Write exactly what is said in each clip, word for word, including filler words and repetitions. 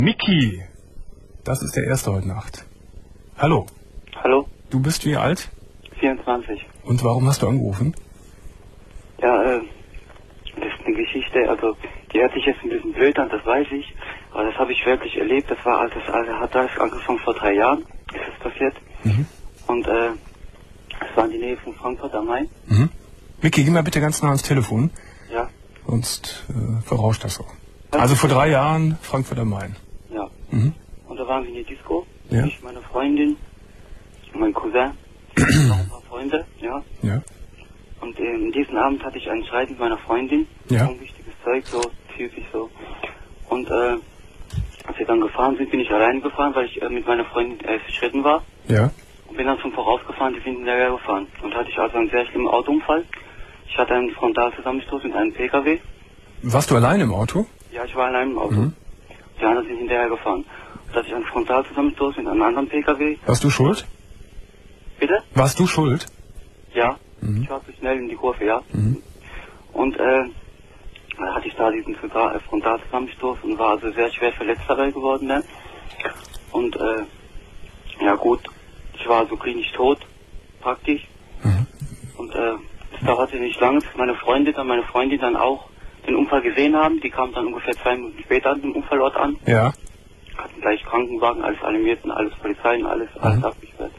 Miki, das ist der erste heute Nacht. Hallo. Hallo. Du bist wie alt? vierundzwanzig. Und warum hast du angerufen? Ja, äh, das ist eine Geschichte, also die hört sich jetzt ein bisschen blöd an, das weiß ich, aber das habe ich wirklich erlebt. Das war, das also hat alles angefangen vor drei Jahren, ist das passiert. Mhm. Und äh, es war in die Nähe von Frankfurt am Main. Mhm. Miki, geh mal bitte ganz nah ans Telefon. Ja. Sonst äh, verrauscht das so. Also vor drei Jahren Frankfurt am Main. Ja. Mhm. Und da waren wir in der Disco. Ja. Ich, meine Freundin, mein Cousin, noch ein paar Freunde, ja. Ja. Und äh, in diesem Abend hatte ich einen Streit mit meiner Freundin. Ja. Unwichtiges Zeug, so typisch so. Und äh, als wir dann gefahren sind, bin ich alleine gefahren, weil ich äh, mit meiner Freundin elf Schritten war. Ja. Und bin dann zum Vorausgefahren, die sind hinterher gefahren. Und hatte ich also einen sehr schlimmen Autounfall. Ich hatte einen Frontalzusammenstoß mit einem P K W. Warst du allein im Auto? Ja, ich war allein im Auto. Mhm. Die anderen sind hinterher gefahren. Und hatte ich einen Frontalzusammenstoß mit einem anderen P K W. Warst du schuld? Bitte? Warst du schuld? Ja. Mhm. Ich war zu schnell in die Kurve, ja. Mhm. Und äh, da hatte ich da diesen Frontalzusammenstoß und war also sehr schwer verletzt dabei geworden. Ne? Und äh, ja gut, ich war also klinisch tot, praktisch. Mhm. Und äh, es dauerte nicht lange, bis meine Freundin dann, meine Freundin dann auch den Unfall gesehen haben. Die kamen dann ungefähr zwei Minuten später an dem Unfallort an. Ja. Hatten gleich Krankenwagen, alles alarmiert und alles Polizei und alles, Mhm. alles abgesperrt.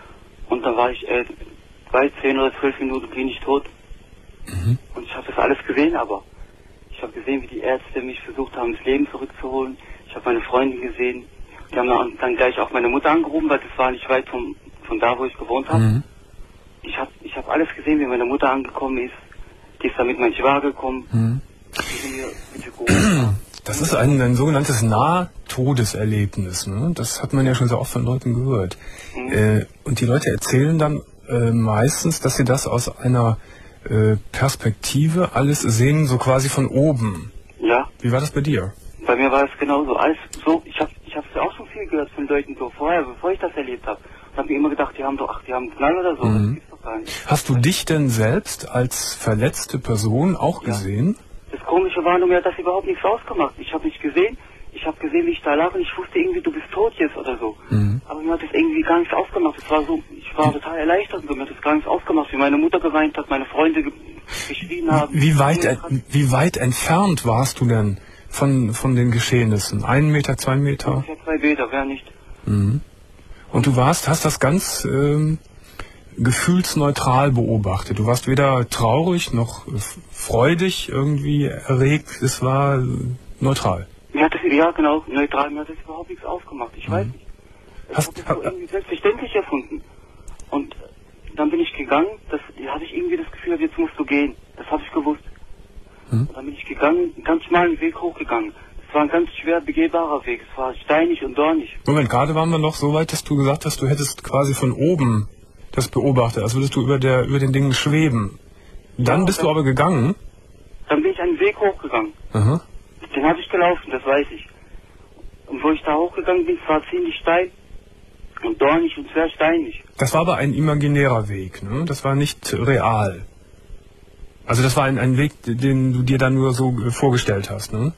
Und dann war ich äh, zwei, zehn oder zwölf Minuten klinisch tot. Mhm. Und ich habe das alles gesehen, aber ich habe gesehen, wie die Ärzte mich versucht haben, das Leben zurückzuholen. Ich habe meine Freundin gesehen. Die haben dann, dann gleich auch meine Mutter angerufen, weil das war nicht weit vom, von da, wo ich gewohnt habe. Mhm. Ich habe ich hab alles gesehen, wie meine Mutter angekommen ist. Die ist dann mit meinem Schwager gekommen. Mhm. Die sind mir bitte geholt. Das ist ein, ein sogenanntes Nahtodeserlebnis. Ne? Das hat man ja schon sehr oft von Leuten gehört. Mhm. Äh, und die Leute erzählen dann äh, meistens, dass sie das aus einer äh, Perspektive alles sehen, so quasi von oben. Ja. Wie war das bei dir? Bei mir war es genauso. Alles so, ich habe ich hab's auch schon viel gehört von Leuten so vorher, bevor ich das erlebt habe. Ich habe mir immer gedacht, die haben doch, ach, die haben einen Knall oder so. Mhm. Das gibt's doch gar nicht. Hast du dich denn selbst als verletzte Person auch Ja. gesehen? Das Komische war nur, mir hat das überhaupt nichts ausgemacht. Ich habe nicht gesehen, ich habe gesehen, wie ich da lag und ich wusste irgendwie, du bist tot jetzt oder so. Mhm. Aber mir hat das irgendwie gar nichts ausgemacht. Es war so, ich war total erleichtert und mir hat das gar nichts ausgemacht, wie meine Mutter geweint hat, meine Freunde ge geschrien haben. Wie weit, en- wie weit entfernt warst du denn von, von den Geschehnissen? Ein Meter, zwei Meter? Ungefähr zwei Meter, wer nicht. Mhm. Und du warst, hast das ganz ähm, gefühlsneutral beobachtet. Du warst weder traurig noch äh, freudig irgendwie erregt. Es war äh, neutral. Mir hat das, ja genau, neutral, mir hat das überhaupt nichts ausgemacht. Ich Mhm. weiß nicht. Ich Hast- habe das so irgendwie selbstverständlich erfunden. Und dann bin ich gegangen, das da hatte ich irgendwie das Gefühl, jetzt musst du gehen. Das habe ich gewusst. Mhm. Und dann bin ich gegangen, einen ganz schmalen Weg hochgegangen. Es war ein ganz schwer begehbarer Weg. Es war steinig und dornig. Moment, gerade waren wir noch so weit, dass du gesagt hast, du hättest quasi von oben das beobachtet, als würdest du über der über den Dingen schweben. Dann Ja, bist dann- du aber gegangen. Dann bin ich einen Weg hochgegangen. Aha. Den habe ich gelaufen, das weiß ich. Und wo ich da hochgegangen bin, es war ziemlich steil und dornig und sehr steinig. Das war aber ein imaginärer Weg, ne? Das war nicht real. Also das war ein, ein Weg, den du dir dann nur so äh, vorgestellt hast, ne?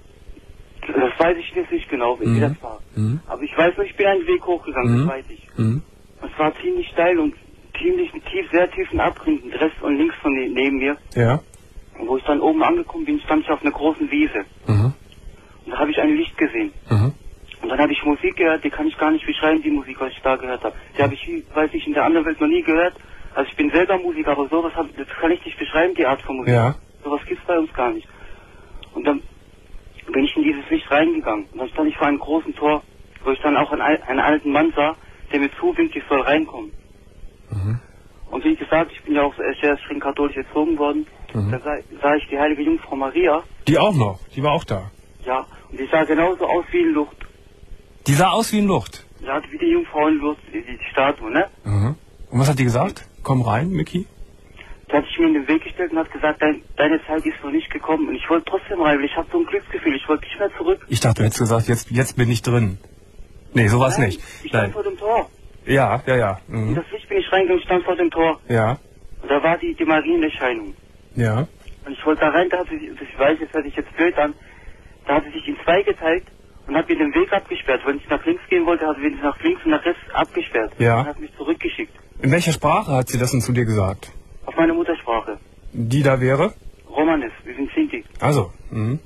Das weiß ich jetzt nicht genau, wie Mhm. das war. Mhm. Aber ich weiß nur, ich bin einen Weg hochgegangen, Mhm. das weiß ich. Mhm. Es war ziemlich steil und ziemlich tief, sehr tiefen Abgründen, rechts und links von ne- neben mir. Ja. Und wo ich dann oben angekommen bin, stand ich auf einer großen Wiese. Mhm. Und da habe ich ein Licht gesehen. Mhm. Und dann habe ich Musik gehört, die kann ich gar nicht beschreiben, die Musik, was ich da gehört habe. Die habe ich, weiß ich, in der anderen Welt noch nie gehört. Also ich bin selber Musiker, aber sowas hab, das kann ich nicht beschreiben, die Art von Musik. Ja. Sowas gibt's bei uns gar nicht. Und dann bin ich in dieses Licht reingegangen. Und dann stand ich vor einem großen Tor, wo ich dann auch einen, al- einen alten Mann sah, der mir zuwinkt, ich soll reinkommen. Mhm. Und wie gesagt, ich bin ja auch sehr streng katholisch erzogen worden. Mhm. Da sah, sah ich die heilige Jungfrau Maria, Die auch noch. Die war auch da. ja, und die sah genauso aus wie in Luft. Die sah aus wie in Luft. Ja, wie die Jungfrau in Luft, die, die Statue, ne? Mhm. Und was hat die gesagt? Komm rein, Miki. Die hat sich mir in den Weg gestellt und hat gesagt, Dein, deine Zeit ist noch nicht gekommen. Und ich wollte trotzdem rein, weil ich habe so ein Glücksgefühl, ich wollte nicht mehr zurück. Ich dachte, du hättest gesagt, jetzt, jetzt bin ich drin. Nee, so war's Nein, nicht. Ich stand Nein. vor dem Tor. Ja, ja, ja. In Mhm. das Licht bin ich reingegangen, stand vor dem Tor. Ja, Und da war die, die Marienerscheinung. ja. Und ich wollte da rein, da hat sie, ich weiß, jetzt hört sich jetzt blöd an, da hat sie sich in zwei geteilt und hat mir den Weg abgesperrt. Wenn ich nach links gehen wollte, hat sie nach links und nach rechts abgesperrt. Ja. Und hat mich zurückgeschickt. In welcher Sprache hat sie das denn zu dir gesagt? Auf meine Muttersprache. Die da wäre? Romanes, wir sind Sinti. Also, mhm.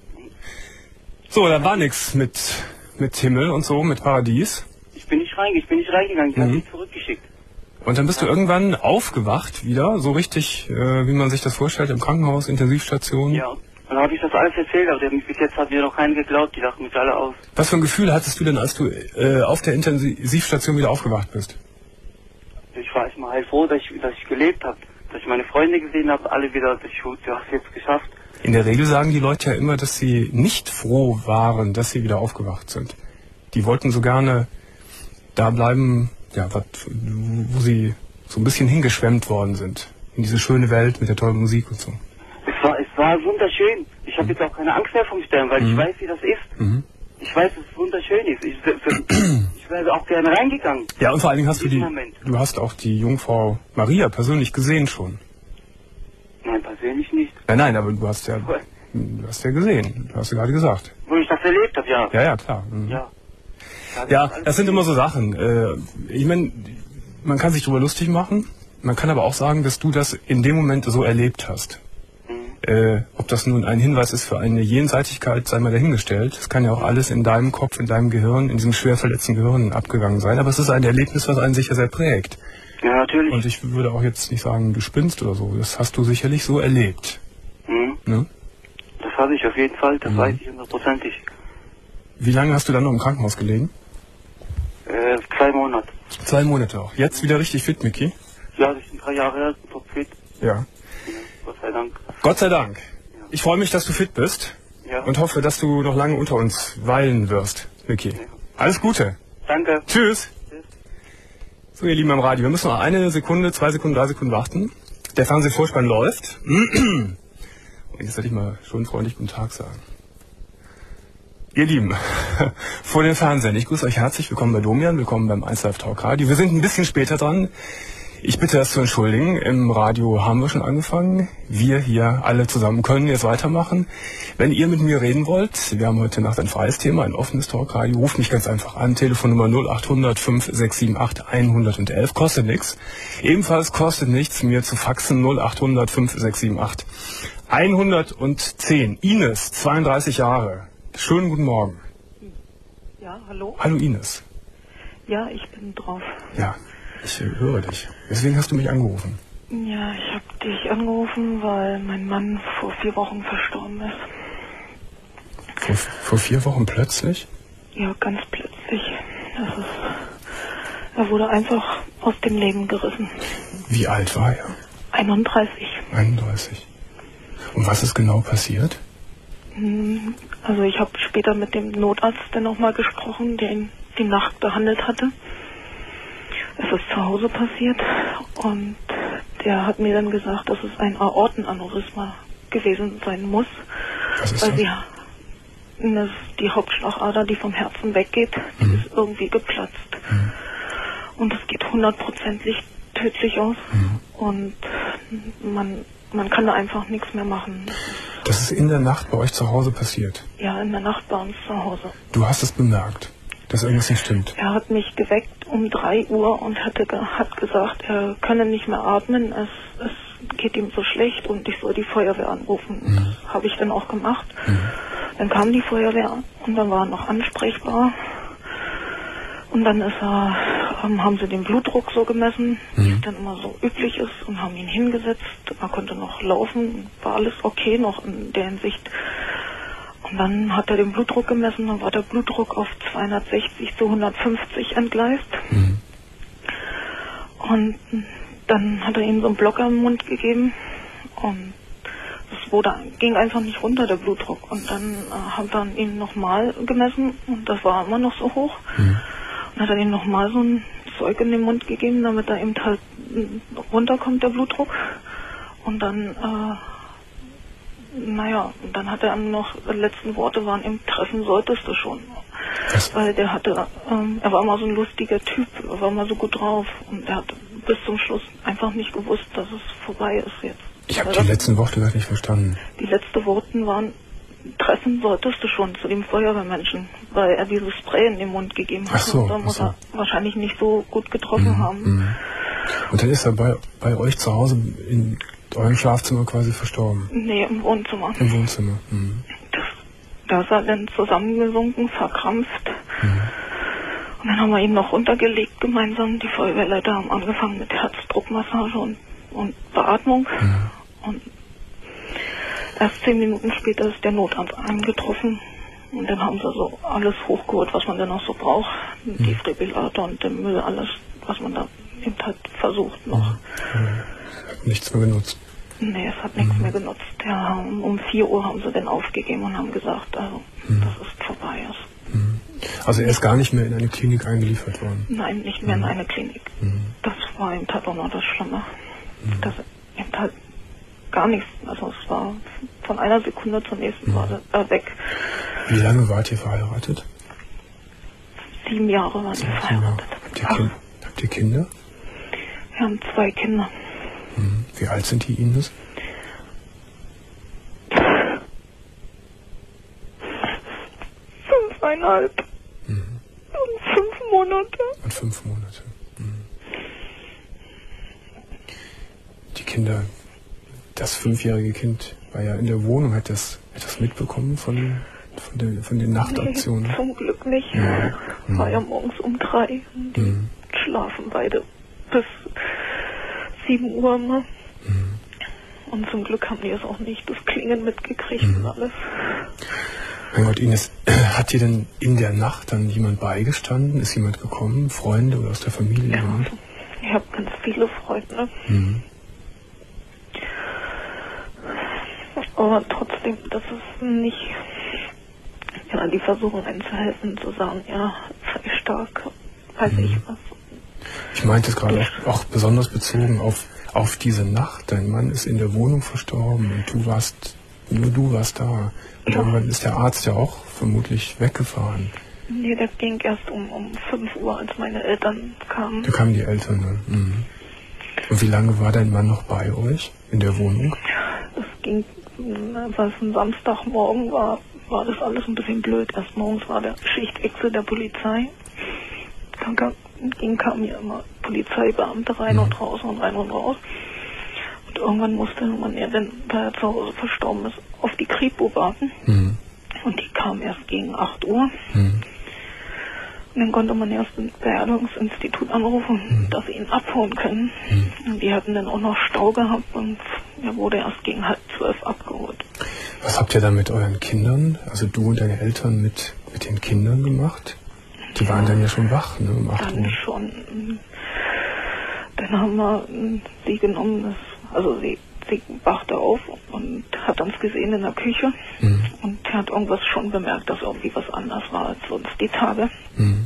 So, da war nix mit, mit Himmel und so, mit Paradies. Ich bin nicht reingegangen, ich bin nicht reingegangen, sie Mhm. hat mich zurückgeschickt. Und dann bist du irgendwann aufgewacht wieder, so richtig, äh, wie man sich das vorstellt, im Krankenhaus, Intensivstation. Ja, und dann habe ich das alles erzählt, aber der, bis jetzt hat mir noch keinen geglaubt, die lachen mich alle aus. Was für ein Gefühl hattest du denn, als du äh, auf der Intensivstation wieder aufgewacht bist? Ich war erstmal heilfroh, dass ich, dass ich gelebt habe, dass ich meine Freunde gesehen habe, alle wieder, dass ich, du hast es jetzt geschafft. In der Regel sagen die Leute ja immer, dass sie nicht froh waren, dass sie wieder aufgewacht sind. Die wollten so gerne da bleiben, ja, wat, wo sie so ein bisschen hingeschwemmt worden sind. In diese schöne Welt mit der tollen Musik und so. Es war, es war wunderschön. Ich habe Mhm. jetzt auch keine Angst mehr vom Sterben, weil Mhm. ich weiß, wie das ist. Mhm. Ich weiß, dass es wunderschön ist. Ich, ich wäre auch gerne reingegangen. Ja, und vor allen Dingen hast du die, Moment. du hast auch die Jungfrau Maria persönlich gesehen schon. Nein, persönlich nicht. Nein, nein, aber du hast ja, du hast ja gesehen, du hast ja gerade gesagt. Wo ich das erlebt habe, ja. Ja, ja, klar. Mhm. Ja. Ja, das sind immer so Sachen. Äh, ich meine, man kann sich darüber lustig machen, man kann aber auch sagen, dass du das in dem Moment so erlebt hast. Äh, ob das nun ein Hinweis ist für eine Jenseitigkeit, sei mal dahingestellt. Es kann ja auch alles in deinem Kopf, in deinem Gehirn, in diesem schwer verletzten Gehirn abgegangen sein. Aber es ist ein Erlebnis, was einen sicher sehr prägt. Ja, natürlich. Und ich würde auch jetzt nicht sagen, du spinnst oder so. Das hast du sicherlich so erlebt. Mhm. Ne? Das habe ich auf jeden Fall, das Mhm. weiß ich hundertprozentig. Wie lange hast du dann noch im Krankenhaus gelegen? Äh, zwei Monate. Zwei Monate auch. Jetzt wieder richtig fit, Micky? Ja, das sind drei Jahre her, topfit. Ja. Ja, Gott sei Dank. Gott sei Dank. Ich freue mich, dass du fit bist. Ja. Und hoffe, dass du noch lange unter uns weilen wirst, Micky. Ja. Alles Gute. Danke. Tschüss. Tschüss. So, ihr Lieben am Radio, wir müssen noch eine Sekunde, zwei Sekunden, drei Sekunden warten. Der Fernsehvorspann läuft. Und jetzt soll ich mal schon freundlich guten Tag sagen. Ihr Lieben, vor den Fernsehern, ich grüße euch herzlich. Willkommen bei Domian, willkommen beim eins Live Talk Radio. Wir sind ein bisschen später dran. Ich bitte das zu entschuldigen. Im Radio haben wir schon angefangen. Wir hier alle zusammen können jetzt weitermachen. Wenn ihr mit mir reden wollt, wir haben heute Nacht ein freies Thema, ein offenes Talkradio. Ruft mich ganz einfach an. Telefonnummer null acht hundert fünf sechs sieben acht hundertelf. Kostet nichts. Ebenfalls kostet nichts, mir zu faxen null acht hundert fünf sechs sieben acht hundertzehn. Ines, zweiunddreißig Jahre. Schönen guten Morgen. Ja, hallo? Hallo Ines. Ja, ich bin drauf. Ja, ich äh, höre dich. Deswegen hast du mich angerufen. Ja, ich habe dich angerufen, weil mein Mann vor vier Wochen verstorben ist. Vor, vor vier Wochen plötzlich? Ja, ganz plötzlich. Das ist, er wurde einfach aus dem Leben gerissen. Wie alt war er? einunddreißig. einunddreißig. Und was ist genau passiert? Hm, Also ich habe später mit dem Notarzt dann nochmal gesprochen, der ihn die Nacht behandelt hatte. Es ist zu Hause passiert und der hat mir dann gesagt, dass es ein Aortenaneurysma gewesen sein muss. Was ist weil das? sie, das ist die Hauptschlagader, die vom Herzen weggeht, die Mhm. ist irgendwie geplatzt. Mhm. Und es geht hundertprozentig tödlich aus. Mhm. Und man, man kann da einfach nichts mehr machen. Das ist in der Nacht bei euch zu Hause passiert. Ja, in der Nacht bei uns zu Hause. Du hast es bemerkt, dass irgendwas nicht stimmt. Er hat mich geweckt um drei Uhr und hatte, ge- hat gesagt, er könne nicht mehr atmen, es, es geht ihm so schlecht und ich soll die Feuerwehr anrufen. Mhm. Das habe ich dann auch gemacht. Mhm. Dann kam die Feuerwehr und dann war er noch ansprechbar. Und dann ist er, ähm, haben sie den Blutdruck so gemessen, wie Mhm. es dann immer so üblich ist, und haben ihn hingesetzt. Er konnte noch laufen, war alles okay noch in der Hinsicht. Und dann hat er den Blutdruck gemessen, dann war der Blutdruck auf zweihundertsechzig zu hundertfünfzig entgleist. Mhm. Und dann hat er ihm so einen Blocker im Mund gegeben und es wurde, ging einfach nicht runter, der Blutdruck. Und dann äh, hat er ihn nochmal gemessen und das war immer noch so hoch. Mhm. Und hat er ihm nochmal so ein Zeug in den Mund gegeben, damit er eben halt mm, runterkommt, der Blutdruck. Und dann, äh, naja, und dann hat er noch, die letzten Worte waren, im Treffen solltest du schon. Was? Weil der hatte, ähm, er war immer so ein lustiger Typ, er war immer so gut drauf und er hat bis zum Schluss einfach nicht gewusst, dass es vorbei ist jetzt. Ich habe Also die das- letzten Worte gar nicht verstanden. Die letzten Worte waren, treffen solltest du schon zu dem Feuerwehrmenschen, weil er dieses Spray in den Mund gegeben hat. Ach so, da ach muss so. er wahrscheinlich nicht so gut getroffen Mhm, haben. mhm. Und dann ist er bei, bei euch zu Hause in eurem Schlafzimmer quasi verstorben? Nee, im Wohnzimmer. Im Wohnzimmer? Mhm. Das, da ist er dann zusammengesunken, verkrampft. Mhm. Und dann haben wir ihn noch runtergelegt gemeinsam. Die Feuerwehrleiter haben angefangen mit Herzdruckmassage und, und Beatmung. Mhm. Und erst zehn Minuten später ist der Notarzt eingetroffen. Und dann haben sie so alles hochgeholt, was man dann noch so braucht. Mhm. Die Defibrillator und den Müll, alles, was man da eben halt versucht noch. Mhm. Hat nichts mehr genutzt? Nee, es hat nichts Mhm. mehr genutzt. Ja, um vier Uhr haben sie dann aufgegeben und haben gesagt, also, Mhm. dass es vorbei ist. Mhm. Also er ist gar nicht mehr in eine Klinik eingeliefert worden? Nein, nicht mehr Mhm. in eine Klinik. Mhm. Das war eben halt auch noch das Schlimme. Mhm. Dass eben halt gar nichts, also es war von einer Sekunde zur nächsten Mhm. war er weg. Wie lange wart ihr verheiratet? Sieben Jahre waren wir verheiratet. Habt ihr, kind, habt ihr Kinder? Wir haben zwei Kinder. Mhm. Wie alt sind die Ines? Fünfeinhalb Mhm. und fünf Monate. Und fünf Monate. Mhm. Die Kinder, das fünfjährige Kind war ja in der Wohnung, hat das, hat das mitbekommen von, von, der, von den Nachtaktionen? Nee, zum Glück nicht. Ja. Es war Mhm. ja morgens um drei. Und die Mhm. schlafen beide bis sieben Uhr immer. Mhm. Und zum Glück haben die es auch nicht, das Klingen mitgekriegt Mhm. und alles. Mein Gott, Ines, hat dir denn in der Nacht dann jemand beigestanden? Ist jemand gekommen? Freunde oder aus der Familie? Ja, jemand? ich habe ganz viele Freunde. Mhm. Aber trotzdem, das ist nicht, ja, die versuchen einem zu helfen, zu sagen, ja, sei stark, weiß Mhm. ich was. Ich meinte es gerade auch, auch besonders bezogen auf, auf diese Nacht. Dein Mann ist in der Wohnung verstorben und du warst, nur du warst da. Und Ja. irgendwann ist der Arzt ja auch vermutlich weggefahren. Nee, das ging erst um, um fünf Uhr, als meine Eltern kamen. Da kamen die Eltern dann. Mhm. Und wie lange war dein Mann noch bei euch in der Wohnung? Das ging, weil es ein Samstagmorgen war, war das alles ein bisschen blöd. Erst morgens war der Schichtwechsel der Polizei. Dann kam, ging, kamen ja immer Polizeibeamte rein Mhm. und raus und rein und raus. Und irgendwann musste man ja dann, weil er zu Hause verstorben ist, auf die Kripo warten. Mhm. Und die kam erst gegen acht Uhr. Mhm. Und dann konnte man erst ein Beerdigungsinstitut anrufen, Mhm. dass sie ihn abholen können. Mhm. Und die hatten dann auch noch Stau gehabt und er wurde erst gegen halb zwölf abgeholt. Was habt ihr da mit euren Kindern, also du und deine Eltern, mit, mit den Kindern gemacht? Die waren dann ja schon wach, ne, um acht Dann Uhr. schon. mm, Dann haben wir mm, sie genommen, das, also sie, sie wachte auf und hat uns gesehen in der Küche Mhm. und hat irgendwas schon bemerkt, dass irgendwie was anders war als sonst die Tage. Mhm.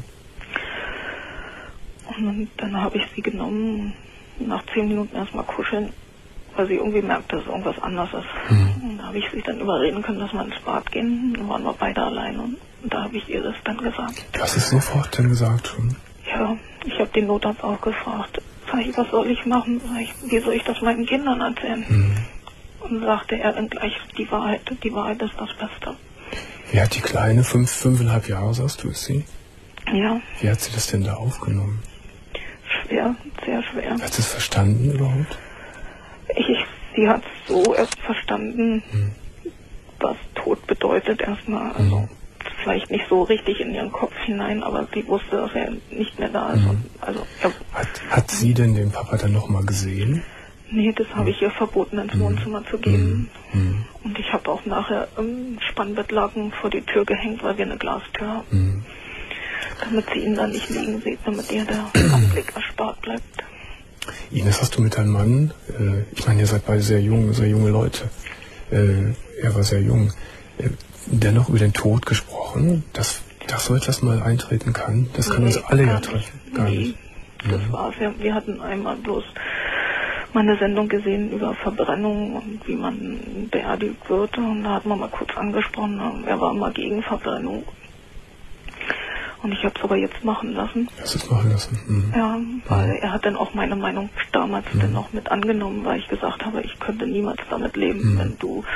Und dann habe ich sie genommen, nach zehn Minuten erstmal kuscheln, weil sie irgendwie merkt, dass irgendwas anders ist. Mhm. Und da habe ich sie dann überreden können, dass wir ins Bad gehen. Dann waren wir beide allein und, und da habe ich ihr das dann gesagt. Du hast es sofort dann gesagt schon. Ja, ich habe den Notarzt auch gefragt. Sag ich, was soll ich machen? Sag ich, wie soll ich das meinen Kindern erzählen? Mhm. Und sagte er dann gleich, die Wahrheit, die Wahrheit ist das Beste. Wie hat die Kleine, fünf, fünfeinhalb Jahre, sagst du, ist sie? Ja, Wie hat sie das denn da aufgenommen? schwer, sehr schwer. Hat sie es verstanden überhaupt? Ich, sie hat so erst verstanden, Mhm. was Tod bedeutet erstmal. Also Mhm. vielleicht nicht so richtig in ihren Kopf hinein, aber sie wusste, dass er nicht mehr da ist. Mhm. Und, also, er, Hat, hat sie denn den Papa dann nochmal gesehen? nee, das habe ich ihr verboten, ins Wohnzimmer zu gehen. Mhm. Und ich habe auch nachher im Spannbettlaken vor die Tür gehängt, weil wir eine Glastür haben. Mhm. Damit sie ihn dann nicht liegen sieht, damit ihr der Anblick erspart bleibt. Ines, hast du mit deinem Mann, äh, ich meine, ihr seid beide sehr jung, sehr junge Leute, äh, er war sehr jung, äh, dennoch über den Tod gesprochen, dass, dass so etwas mal eintreten kann? Das kann Nee, uns alle ja gar treffen. nicht. Gar Nee, nicht. das Mhm. war's. Wir, wir hatten einmal bloß mal eine Sendung gesehen über Verbrennung und wie man beerdigt wird. Und da hat man mal kurz angesprochen, er war immer gegen Verbrennung. Und ich habe es aber jetzt machen lassen. Hast du es machen lassen? Mhm. Ja, weil er hat dann auch meine Meinung damals dann noch mit angenommen, weil ich gesagt habe, ich könnte niemals damit leben, Mhm. wenn du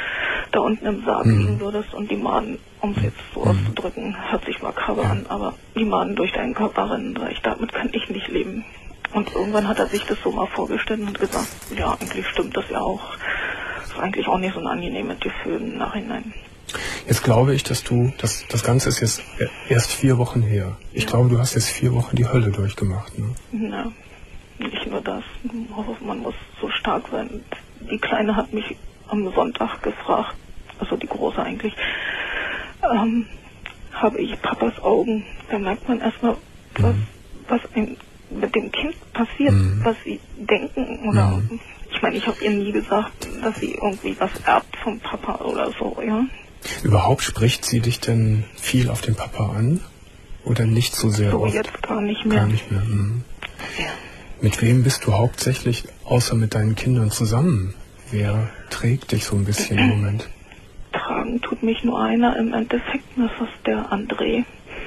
da unten im Sarg Mhm. liegen würdest und die Maden, um es jetzt so Mhm. auszudrücken, hört sich makaber Ja. an, aber die Maden durch deinen Körper rennen, sag ich, damit kann ich nicht leben. Und irgendwann hat er sich das so mal vorgestellt und gesagt, ja, eigentlich stimmt das ja auch. Das ist eigentlich auch nicht so ein angenehmes Gefühl im Nachhinein. Jetzt glaube ich, dass du, das, das Ganze ist jetzt erst vier Wochen her. Ich Ja. glaube, du hast jetzt vier Wochen die Hölle durchgemacht. Ne? Ja, nicht nur das. Man muss so stark sein. Die Kleine hat mich am Sonntag gefragt, also die Große eigentlich, ähm, habe ich Papas Augen? Da merkt man erstmal, was, Mhm. was ein, mit dem Kind passiert, Mhm. was sie denken. Oder Mhm. ich meine, ich habe ihr nie gesagt, dass sie irgendwie was erbt vom Papa oder so, ja. Überhaupt spricht sie dich denn viel auf den Papa an? Oder nicht so sehr So oft? jetzt gar nicht mehr. Gar nicht mehr. Mhm. Ja. Mit wem bist du hauptsächlich, außer mit deinen Kindern, zusammen? Wer trägt dich so ein bisschen im Moment? Tragen tut mich nur einer im Endeffekt, das ist der André.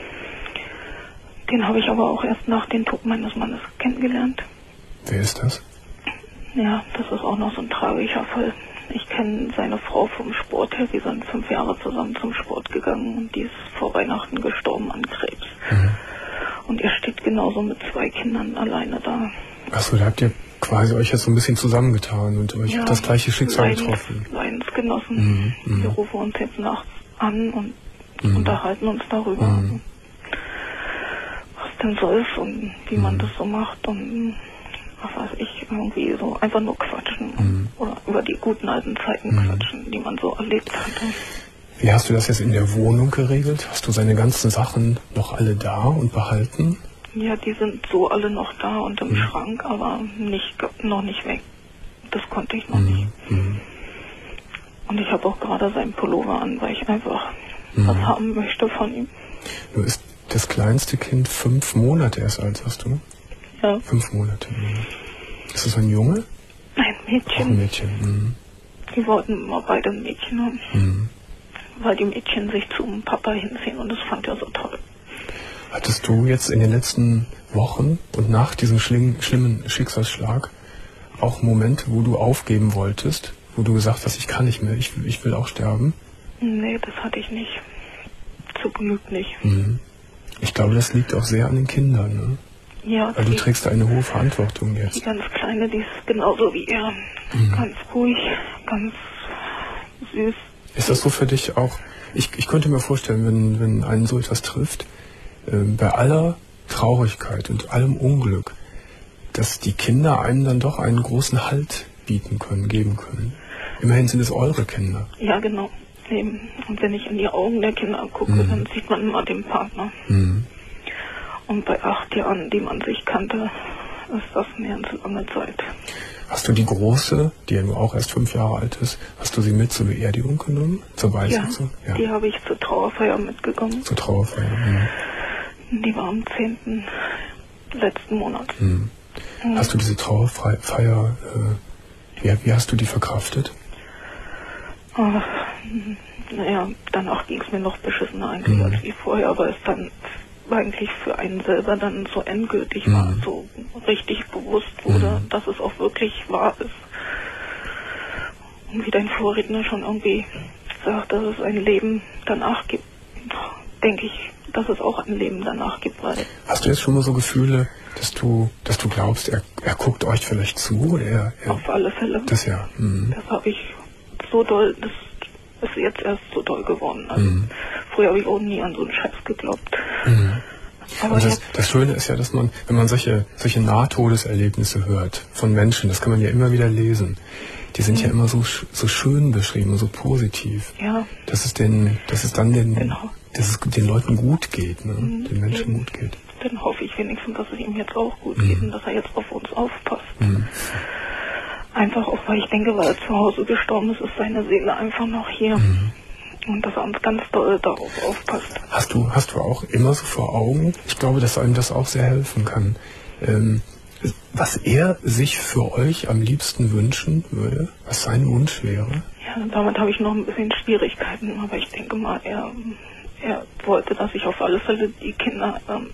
Den habe ich aber auch erst nach dem Tod meines Mannes kennengelernt. Wer ist das? Ja, das ist auch noch so ein tragischer Fall. Ich kenne seine Frau vom Sport her, wir sind fünf Jahre zusammen zum Sport gegangen und die ist vor Weihnachten gestorben an Krebs. Mhm. Und er steht genauso mit zwei Kindern alleine da. Achso, da habt ihr quasi euch jetzt so ein bisschen zusammengetan und euch Ja, das gleiche Schicksal Leidens- getroffen. Leidensgenossen. Mhm, mhm. Wir rufen uns jetzt nachts an und Mhm. unterhalten uns darüber, Mhm. was denn so ist und wie man Mhm. das so macht und was weiß ich, irgendwie so einfach nur quatschen Mhm. oder über die guten alten Zeiten Mhm. quatschen, die man so erlebt hatte. Wie hast du das jetzt in der Wohnung geregelt? Hast du seine ganzen Sachen noch alle da und behalten? Ja, die sind so alle noch da und im Mhm. Schrank, aber nicht, ge- noch nicht weg. Das konnte ich noch nicht. Mhm. Mhm. Und ich habe auch gerade seinen Pullover an, weil ich einfach Mhm. was haben möchte von ihm. Du ist das kleinste Kind fünf Monate erst alt, sagst du? Ja, Fünf Monate. Mhm. Ist das ein Junge? ein Auch ein Mädchen. Mädchen. Mhm. Die wollten immer beide ein Mädchen haben, Mhm. weil die Mädchen sich zum Papa hinziehen und das fand er so toll. Hattest du jetzt in den letzten Wochen und nach diesem schlim schlimmen Schicksalsschlag auch Momente, wo du aufgeben wolltest, wo du gesagt hast, ich kann nicht mehr, ich, ich will auch sterben? Nee, das hatte ich nicht. Zum Glück nicht. Mhm. Ich glaube, das liegt auch sehr an den Kindern, ne? Ja, Weil du die, trägst da eine hohe Verantwortung die jetzt. ganz Kleine, die ist genauso wie er. Mhm. Ganz ruhig, ganz süß. Ist das so für dich auch, ich, ich könnte mir vorstellen, wenn, wenn einen so etwas trifft, äh, bei aller Traurigkeit und allem Unglück, dass die Kinder einem dann doch einen großen Halt bieten können, geben können. Immerhin sind es eure Kinder. Ja, genau. Eben. Und wenn ich in die Augen der Kinder gucke, Mhm. dann sieht man immer den Partner. Mhm. Und bei acht Jahren, die man sich kannte, ist das eine ganz lange Zeit. Hast du die Große, die ja nur auch erst fünf Jahre alt ist, hast du sie mit zur Beerdigung genommen? Zur Ja, Beisetzung? die habe ich zur Trauerfeier mitgekommen. Zur Trauerfeier. Mhm. Die war am zehnten letzten Monat. Mhm. Mhm. Hast du diese Trauerfeier, äh, wie, wie hast du die verkraftet? Ach, naja, danach ging es mir noch beschissener eigentlich Mhm. als wie vorher, weil es dann eigentlich für einen selber dann so endgültig Mhm. war, so richtig bewusst wurde, Mhm. dass es auch wirklich wahr ist. Und wie dein Vorredner schon irgendwie sagt, dass es ein Leben danach gibt, denke ich, dass es auch ein Leben danach gibt, weil Hast du jetzt schon mal so Gefühle, dass du, dass du glaubst, er, er guckt euch vielleicht zu? Oder er, er, auf alle Fälle, das ja. Mhm. das habe ich so doll, das ist jetzt erst so doll geworden. Also Mhm. früher habe ich auch nie an so einen Scheiß geglaubt. Mhm. Aber Und das, jetzt, das Schöne ist ja, dass man, wenn man solche, solche Nahtodeserlebnisse hört von Menschen, das kann man ja immer wieder lesen, die sind ja immer so, sch- so schön beschrieben, so positiv, ja, dass es, den, dass es dann den, Genau. dass es den Leuten gut geht, ne? Mhm. Den Menschen Eben. gut geht. dann hoffe ich wenigstens, dass es ihm jetzt auch gut Mhm. geht und dass er jetzt auf uns aufpasst. Mhm. Einfach auch, weil ich denke, weil er zu Hause gestorben ist, ist seine Seele einfach noch hier. Mhm. Und dass er uns ganz doll darauf aufpasst. Hast du, hast du auch immer so vor Augen? Ich glaube, dass einem das auch sehr helfen kann. Ähm, was er sich für euch am liebsten wünschen würde, was sein Wunsch wäre? Ja, damit habe ich noch ein bisschen Schwierigkeiten, aber ich denke mal, er, er wollte, dass ich auf alle Fälle die Kinder ähm,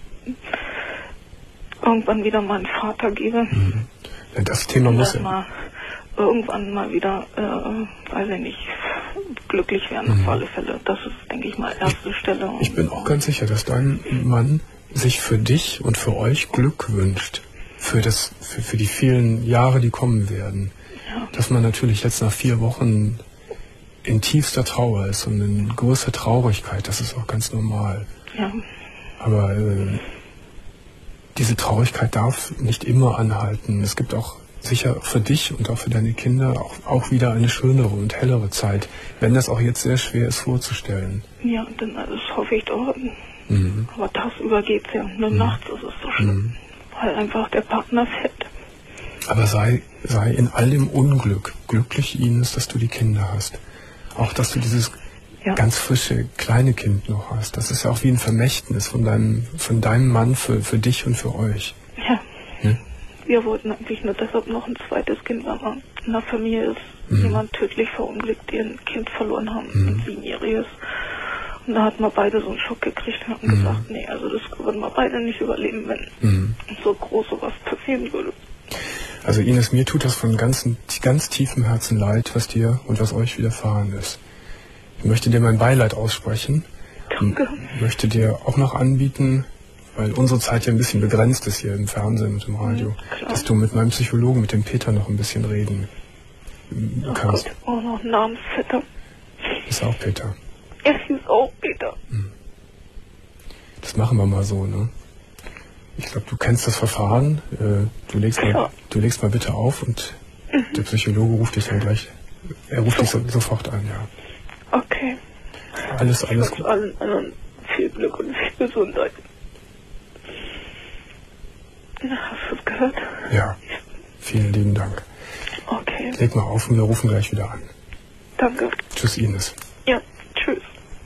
irgendwann wieder meinen Vater gebe. Mhm. Ja, das Thema muss Dass ja. mal irgendwann mal wieder, äh, weiß ich nicht, glücklich werden, mhm. auf alle Fälle. Das ist, denke ich mal, erste Stelle. Ich bin auch ganz sicher, dass dein Mann sich für dich und für euch Glück wünscht. Für, das, für, für die vielen Jahre, die kommen werden. Ja. Dass man natürlich jetzt nach vier Wochen in tiefster Trauer ist und in großer Traurigkeit, das ist auch ganz normal. Ja. Aber äh, diese Traurigkeit darf nicht immer anhalten. Es gibt auch sicher für dich und auch für deine Kinder auch, auch wieder eine schönere und hellere Zeit, wenn das auch jetzt sehr schwer ist vorzustellen. Ja, dann, das hoffe ich doch. Mhm. Aber tagsüber geht's ja, nur mhm. nachts ist es so schlimm, mhm. weil einfach der Partner fährt. Aber sei, sei in all dem Unglück glücklich, Ines, dass du die Kinder hast. Auch, dass du dieses ja. ganz frische, kleine Kind noch hast. Das ist ja auch wie ein Vermächtnis von deinem, von deinem Mann für, für dich und für euch. Ja. Hm? Wir wollten eigentlich nur deshalb noch ein zweites Kind, aber in der Familie ist mhm. jemand tödlich verunglückt, die ein Kind verloren haben, mhm. ein siebenjähriges. Und da hatten wir beide so einen Schock gekriegt und hatten mhm. gesagt, nee, also das würden wir beide nicht überleben, wenn mhm. so groß sowas passieren würde. Also Ines, mir tut das von ganzem, ganz tiefem Herzen leid, was dir und was euch widerfahren ist. Ich möchte dir mein Beileid aussprechen. Danke. Ich möchte dir auch noch anbieten, weil unsere Zeit ja ein bisschen begrenzt ist hier im Fernsehen und im Radio, ja, dass du mit meinem Psychologen, mit dem Peter, noch ein bisschen reden oh kannst. Gott, oh, noch ein Namensvetter. Ist auch Peter. Es hieß auch Peter. Das machen wir mal so, ne? Ich glaube, du kennst das Verfahren. Du legst, mal, du legst mal bitte auf und mhm. der Psychologe ruft dich dann gleich, er ruft so. dich so, sofort an, ja. Okay. Alles, alles gut. Allen anderen viel Glück und viel Gesundheit. Hast du es gehört? Ja. Vielen lieben Dank. Okay. Leg mal auf und wir rufen gleich wieder an. Danke. Tschüss, Ines. Ja, tschüss.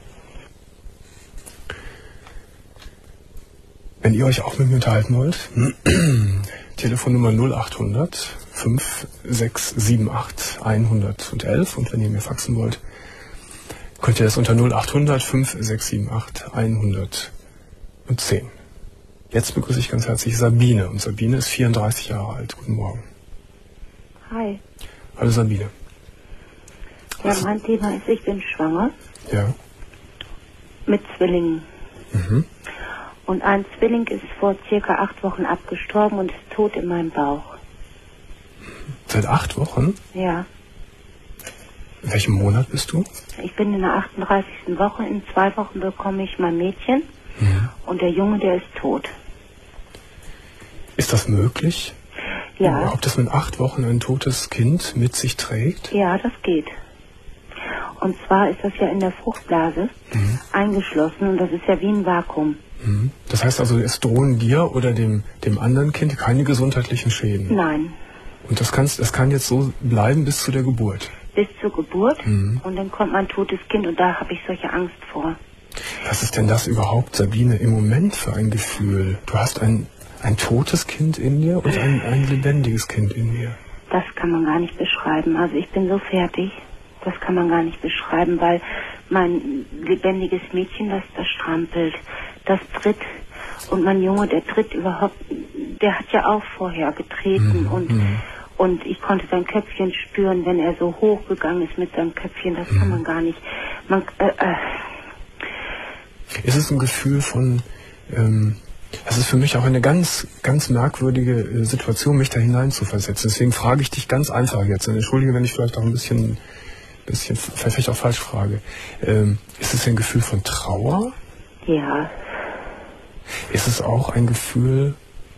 Wenn ihr euch auch mit mir unterhalten wollt, Telefonnummer null achthundert fünf sechs sieben acht hundertelf und wenn ihr mir faxen wollt, könnt ihr das unter null achthundert fünf sechs sieben acht hundertzehn. Jetzt begrüße ich ganz herzlich Sabine und Sabine ist vierunddreißig Jahre alt. Guten Morgen. Hi. Hallo Sabine. Ja, mein Thema ist, ich bin schwanger. Ja. Mit Zwillingen. Mhm. Und ein Zwilling ist vor circa acht Wochen abgestorben und ist tot in meinem Bauch. Seit acht Wochen? Ja. In welchem Monat bist du? Ich bin in der achtunddreißigsten Woche. In zwei Wochen bekomme ich mein Mädchen. Mhm. Und der Junge, der ist tot. Ist das möglich? Ja. Ob das mit acht Wochen ein totes Kind mit sich trägt? Ja, das geht. Und zwar ist das ja in der Fruchtblase mhm. eingeschlossen und das ist ja wie ein Vakuum. Mhm. Das heißt also, es drohen dir oder dem, dem anderen Kind keine gesundheitlichen Schäden? Nein. Und das, kannst, das kann jetzt so bleiben bis zu der Geburt? Bis zur Geburt mhm. und dann kommt mein totes Kind und da habe ich solche Angst vor. Was ist denn das überhaupt, Sabine, im Moment für ein Gefühl? Du hast ein, ein totes Kind in dir und ein, ein lebendiges Kind in dir. Das kann man gar nicht beschreiben. Also ich bin so fertig, das kann man gar nicht beschreiben, weil mein lebendiges Mädchen, das, das strampelt, das tritt und mein Junge, der tritt überhaupt, der hat ja auch vorher getreten mhm. und, mhm. und ich konnte sein Köpfchen spüren, wenn er so hochgegangen ist mit seinem Köpfchen, das mhm. kann man gar nicht, man, äh, äh, ist es ein Gefühl von, ähm, es ist für mich auch eine ganz, ganz merkwürdige äh, Situation, mich da hineinzuversetzen. Deswegen frage ich dich ganz einfach jetzt. Entschuldige, wenn ich vielleicht auch ein bisschen, bisschen vielleicht auch falsch frage. Ähm, ist es ein Gefühl von Trauer? Ja. Ist es auch ein Gefühl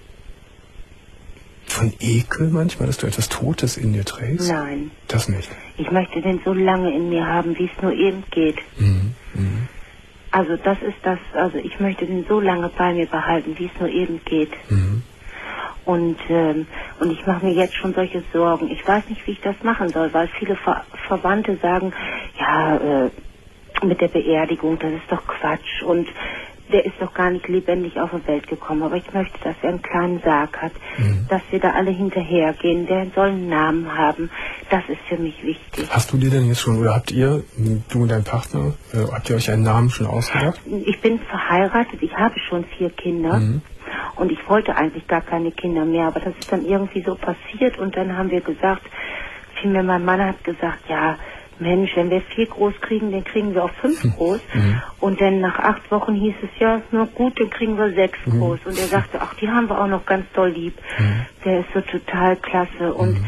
von Ekel manchmal, dass du etwas Totes in dir trägst? Nein. Das nicht? Ich möchte den so lange in mir haben, wie es nur eben geht. Mhm. Mhm. Also das ist das, also ich möchte den so lange bei mir behalten, wie es nur eben geht. Mhm. Und, ähm, und ich mache mir jetzt schon solche Sorgen. Ich weiß nicht, wie ich das machen soll, weil viele Ver Verwandte sagen, ja, äh, mit der Beerdigung, das ist doch Quatsch und der ist doch gar nicht lebendig auf die Welt gekommen. Aber ich möchte, dass er einen kleinen Sarg hat, mhm. dass wir da alle hinterhergehen. Der soll einen Namen haben. Das ist für mich wichtig. Hast du dir denn jetzt schon, oder habt ihr, du und dein Partner, äh, habt ihr euch einen Namen schon ausgedacht? Ich bin verheiratet, ich habe schon vier Kinder. Mhm. Und ich wollte eigentlich gar keine Kinder mehr, aber das ist dann irgendwie so passiert und dann haben wir gesagt, vielmehr mein Mann hat gesagt, ja, Mensch, wenn wir vier groß kriegen, dann kriegen wir auch fünf groß. Mhm. Und dann nach acht Wochen hieß es, ja, na gut, dann kriegen wir sechs mhm. groß. Und er sagte, ach, die haben wir auch noch ganz doll lieb. Mhm. Der ist so total klasse. Und mhm.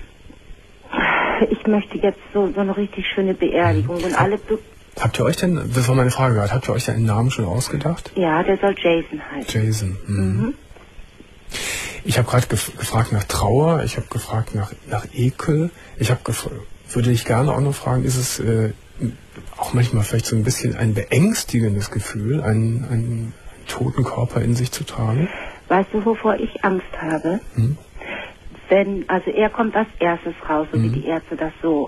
ich möchte jetzt so, so eine richtig schöne Beerdigung. Mhm. Und alle... Be Habt ihr euch denn, das war meine Frage gerade, habt ihr euch denn einen Namen schon ausgedacht? Ja, der soll Jason heißen. Jason. Mhm. Mhm. Ich habe gerade gef gefragt nach Trauer, ich habe gefragt nach, nach Ekel. Ich habe würde ich gerne auch noch fragen, ist es äh, auch manchmal vielleicht so ein bisschen ein beängstigendes Gefühl, einen, einen toten Körper in sich zu tragen? Weißt du, wovor ich Angst habe? Hm? Wenn, also er kommt als erstes raus, so hm. wie die Ärzte das so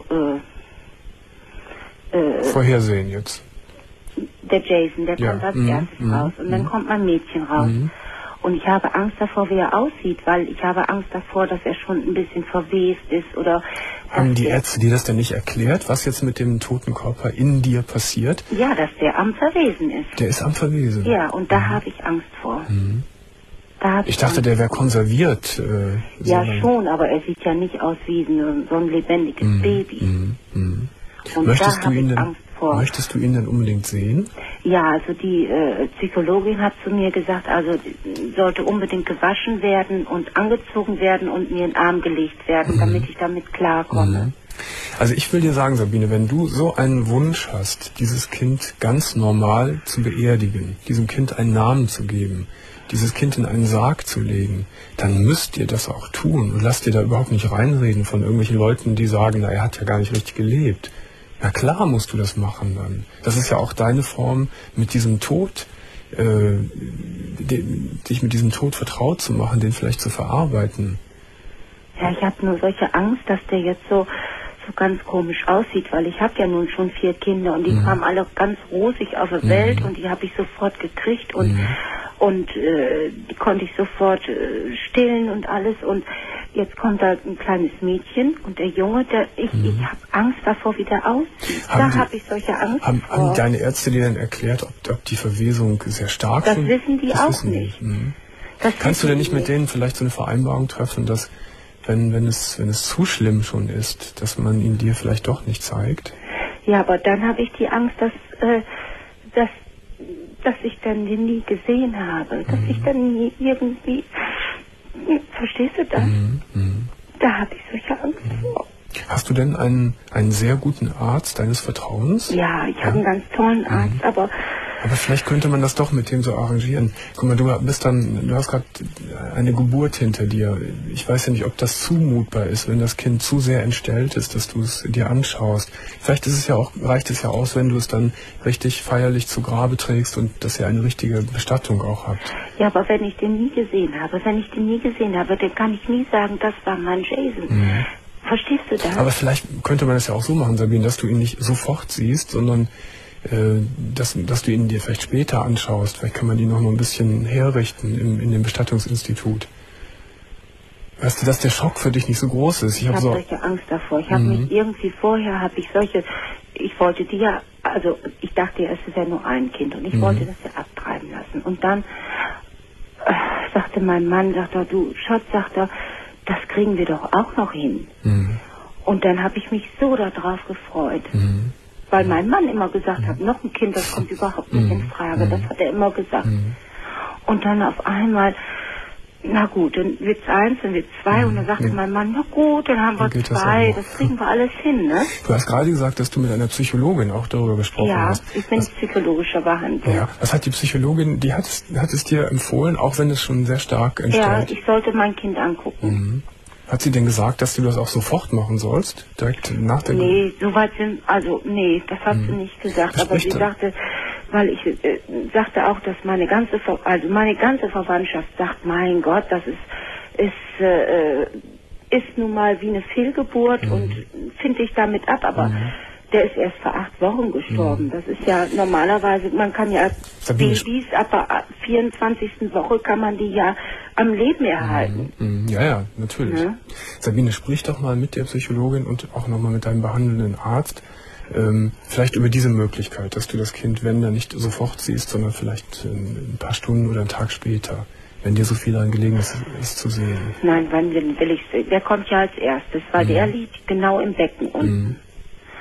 äh, äh, vorhersehen jetzt. Der Jason, der ja. kommt als hm. erstes hm. raus und hm. dann kommt mein Mädchen raus. Hm. Und ich habe Angst davor, wie er aussieht, weil ich habe Angst davor, dass er schon ein bisschen verwest ist oder... Haben die Ärzte dir das denn nicht erklärt, was jetzt mit dem toten Körper in dir passiert? Ja, dass der am Verwesen ist. Der ist am Verwesen? Ja, und da mhm. habe ich Angst vor. Mhm. Da hab ich ich dachte, Angst der wäre konserviert. Äh, ja, schon, aber er sieht ja nicht aus wie so ein lebendiges mhm. Baby. Mhm. Mhm. Und Möchtest da du habe ihn ich denn, Angst vor. Möchtest du ihn denn unbedingt sehen? Ja, also die äh, Psychologin hat zu mir gesagt, also sollte unbedingt gewaschen werden und angezogen werden und mir in den Arm gelegt werden, mhm. damit ich damit klarkomme. Mhm. Also ich will dir sagen, Sabine, wenn du so einen Wunsch hast, dieses Kind ganz normal zu beerdigen, diesem Kind einen Namen zu geben, dieses Kind in einen Sarg zu legen, dann müsst ihr das auch tun und lasst dir da überhaupt nicht reinreden von irgendwelchen Leuten, die sagen, na, er hat ja gar nicht richtig gelebt. Na klar musst du das machen dann. Das ist ja auch deine Form, mit diesem Tod, äh, dich mit diesem Tod vertraut zu machen, den vielleicht zu verarbeiten. Ja, ich habe nur solche Angst, dass der jetzt so so ganz komisch aussieht, weil ich habe ja nun schon vier Kinder und die mhm. kamen alle ganz rosig auf die Welt mhm. und die habe ich sofort gekriegt und mhm. und äh, die konnte ich sofort äh, stillen und alles und jetzt kommt da ein kleines Mädchen und der Junge, der ich, mhm. ich habe Angst davor, wie der aussieht. Haben da habe ich solche Angst haben, vor. Haben deine Ärzte dir dann erklärt, ob, ob die Verwesung sehr stark ist? Das schon? wissen die das auch wissen nicht. Mhm. Kannst du denn nicht mit denen vielleicht so eine Vereinbarung treffen, dass wenn, wenn es, wenn es zu schlimm schon ist, dass man ihn dir vielleicht doch nicht zeigt? Ja, aber dann habe ich die Angst, dass, äh, dass, dass ich dann den nie gesehen habe, dass mhm. ich dann nie irgendwie, verstehst du das? Mhm. Mhm. Da habe ich solche Angst mhm. vor. Hast du denn einen, einen sehr guten Arzt deines Vertrauens? Ja, ich ja. habe einen ganz tollen Arzt, mhm. aber... Aber vielleicht könnte man das doch mit dem so arrangieren. Guck mal, du bist dann, du hast gerade eine Geburt hinter dir. Ich weiß ja nicht, ob das zumutbar ist, wenn das Kind zu sehr entstellt ist, dass du es dir anschaust. Vielleicht ist es ja auch, reicht es ja aus, wenn du es dann richtig feierlich zu Grabe trägst und dass ihr eine richtige Bestattung auch habt. Ja, aber wenn ich den nie gesehen habe, wenn ich den nie gesehen habe, dann kann ich nie sagen, das war mein Jason. Mhm. Verstehst du das? Aber vielleicht könnte man es ja auch so machen, Sabine, dass du ihn nicht sofort siehst, sondern äh, dass, dass du ihn dir vielleicht später anschaust. Vielleicht kann man ihn noch mal ein bisschen herrichten im, in dem Bestattungsinstitut. Weißt du, dass der Schock für dich nicht so groß ist? Ich, ich habe hab so solche Angst davor. Ich habe mhm. mich irgendwie vorher, habe ich solche, ich wollte die ja, also ich dachte ja, es ist ja nur ein Kind und ich mhm. wollte das ja abtreiben lassen. Und dann äh, sagte mein Mann, sagt er, du Schatz, sagt er, das kriegen wir doch auch noch hin. Mhm. Und dann habe ich mich so darauf gefreut. Mhm. Weil mein Mann immer gesagt mhm. hat, noch ein Kind, das kommt überhaupt nicht mhm. in Frage. Mhm. Das hat er immer gesagt. Mhm. Und dann auf einmal, na gut, dann wird's eins, dann wird's zwei. Mhm. Und dann sagte ja. mein Mann, na gut, dann haben wir dann zwei. Das, das kriegen wir alles hin, ne? Du hast gerade gesagt, dass du mit einer Psychologin auch darüber gesprochen ja, hast. Ja, ich bin was, psychologischer Behandlung. Ja, was hat die Psychologin, die hat es, hat es dir empfohlen, auch wenn es schon sehr stark entstellt? Ja, ich sollte mein Kind angucken. Mhm. Hat sie denn gesagt, dass du das auch sofort machen sollst? Direkt nach der Nee, soweit sind, also nee, das hat hm. sie nicht gesagt. Aber sie sagte, weil ich äh, sagte auch, dass meine ganze, Ver also meine ganze Verwandtschaft sagt, mein Gott, das ist, ist, äh, ist nun mal wie eine Fehlgeburt hm. und finde ich damit ab, aber hm. der ist erst vor acht Wochen gestorben. Mhm. Das ist ja normalerweise, man kann ja Sabine, Babys ab der vierundzwanzigsten Woche kann man die ja am Leben erhalten. Mhm. Ja, ja, natürlich. Ja. Sabine, sprich doch mal mit der Psychologin und auch nochmal mit deinem behandelnden Arzt, ähm, vielleicht über diese Möglichkeit, dass du das Kind, wenn dann nicht sofort siehst, sondern vielleicht ein, ein paar Stunden oder einen Tag später, wenn dir so viel daran gelegen ist, es zu sehen. Nein, wann will ich, der kommt ja als erstes, weil mhm. der liegt genau im Becken unten. Mhm.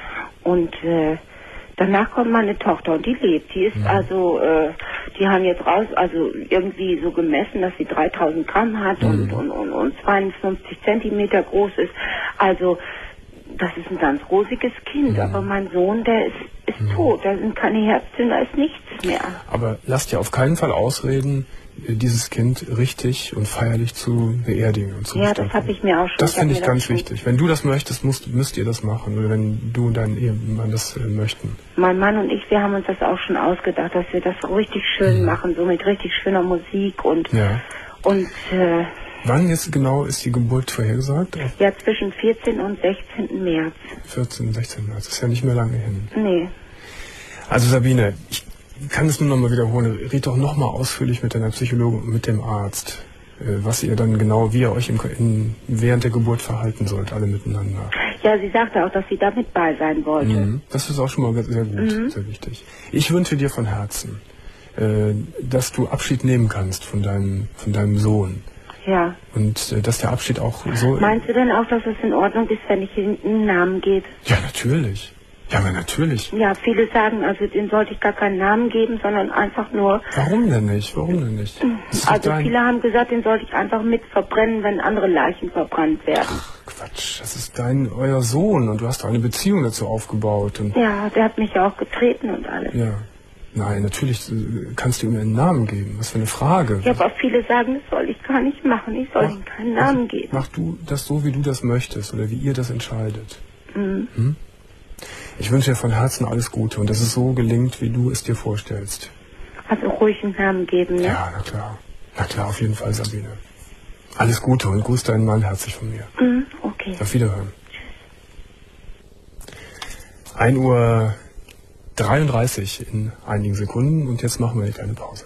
Und äh, danach kommt meine Tochter und die lebt. Die ist also, äh, die haben jetzt raus, also irgendwie so gemessen, dass sie dreitausend Gramm hat mhm. und, und, und, und zweiundfünfzig Zentimeter groß ist. Also das ist ein ganz rosiges Kind, mhm. aber mein Sohn, der ist, ist mhm. tot. Da sind keine Herzchen, da ist nichts mehr. Aber lass dir auf keinen Fall ausreden, dieses Kind richtig und feierlich zu beerdigen. Und zu ja, das habe ich mir auch schon. Das finde ich ganz wichtig. Wenn du das möchtest, musst, müsst ihr das machen. Oder wenn du und dein Ehemann das äh, möchten. Mein Mann und ich, wir haben uns das auch schon ausgedacht, dass wir das richtig schön mhm. machen, so mit richtig schöner Musik und... Ja. und äh, wann jetzt genau ist die Geburt vorhergesagt? Ja, zwischen vierzehnten und sechzehnten März. vierzehnten, sechzehnten März, das ist ja nicht mehr lange hin. Nee. Also Sabine, ich kann es nur noch mal wiederholen. Red doch noch mal ausführlich mit deiner Psychologin und mit dem Arzt, was ihr dann genau, wie ihr euch in, in, während der Geburt verhalten sollt, alle miteinander. Ja, sie sagte auch, dass sie da mit bei sein wollte. Mhm. Das ist auch schon mal sehr gut, mhm. sehr wichtig. Ich wünsche dir von Herzen, äh, dass du Abschied nehmen kannst von deinem, von deinem Sohn. Ja. Und äh, dass der Abschied auch so... Meinst du denn auch, dass es in Ordnung ist, wenn ich ihm einen Namen gebe? Ja, natürlich. Ja, aber natürlich. Ja, viele sagen, also den sollte ich gar keinen Namen geben, sondern einfach nur... Warum denn nicht? Warum denn nicht? Also viele haben gesagt, den sollte ich einfach mit verbrennen, wenn andere Leichen verbrannt werden. Ach, Quatsch. Das ist dein, euer Sohn und du hast eine Beziehung dazu aufgebaut. Und ja, der hat mich ja auch getreten und alles. Ja. Nein, natürlich kannst du ihm einen Namen geben. Was für eine Frage. Ja, aber viele sagen, das soll ich gar nicht machen. Ich soll mach, ihm keinen Namen mach, geben. Mach du das so, wie du das möchtest oder wie ihr das entscheidet. Mhm. Hm? Ich wünsche dir von Herzen alles Gute und dass es so gelingt, wie du es dir vorstellst. Also ruhig einen Namen geben, ne? Ja, na klar. Na klar, auf jeden Fall, Sabine. Alles Gute und grüß deinen Mann herzlich von mir. Mhm, okay. Auf Wiederhören. ein Uhr dreiunddreißig in einigen Sekunden und jetzt machen wir eine kleine Pause.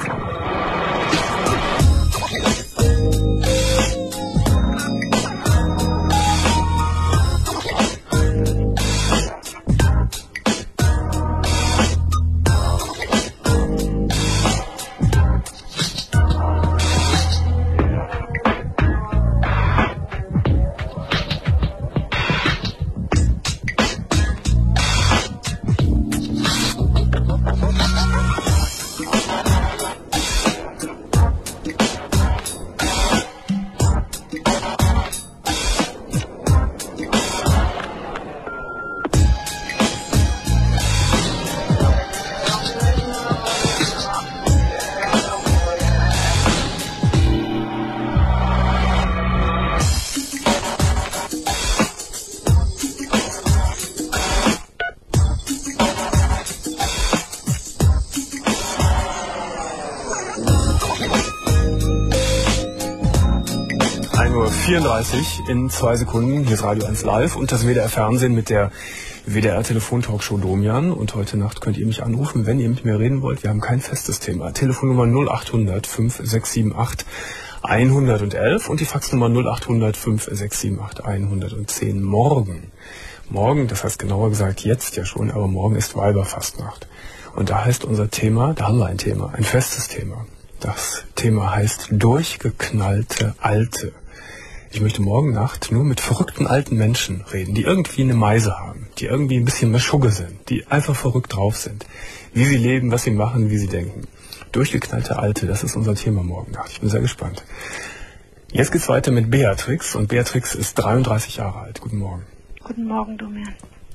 vierunddreißig in zwei Sekunden. Hier ist Radio eins Live und das W D R Fernsehen mit der W D R Telefontalkshow Domian. Und heute Nacht könnt ihr mich anrufen, wenn ihr mit mir reden wollt. Wir haben kein festes Thema. Telefonnummer null acht hundert fünf sechs sieben acht hundertelf und die Faxnummer null acht hundert fünf sechs sieben acht hundertzehn. Morgen. Morgen, das heißt genauer gesagt jetzt ja schon, aber morgen ist Weiberfastnacht. Und da heißt unser Thema, da haben wir ein Thema, ein festes Thema. Das Thema heißt durchgeknallte Alte. Ich möchte morgen Nacht nur mit verrückten alten Menschen reden, die irgendwie eine Meise haben, die irgendwie ein bisschen Meschugge sind, die einfach verrückt drauf sind. Wie sie leben, was sie machen, wie sie denken. Durchgeknallte Alte, das ist unser Thema morgen Nacht. Ich bin sehr gespannt. Jetzt geht's weiter mit Beatrix und Beatrix ist dreiunddreißig Jahre alt. Guten Morgen. Guten Morgen, Domian.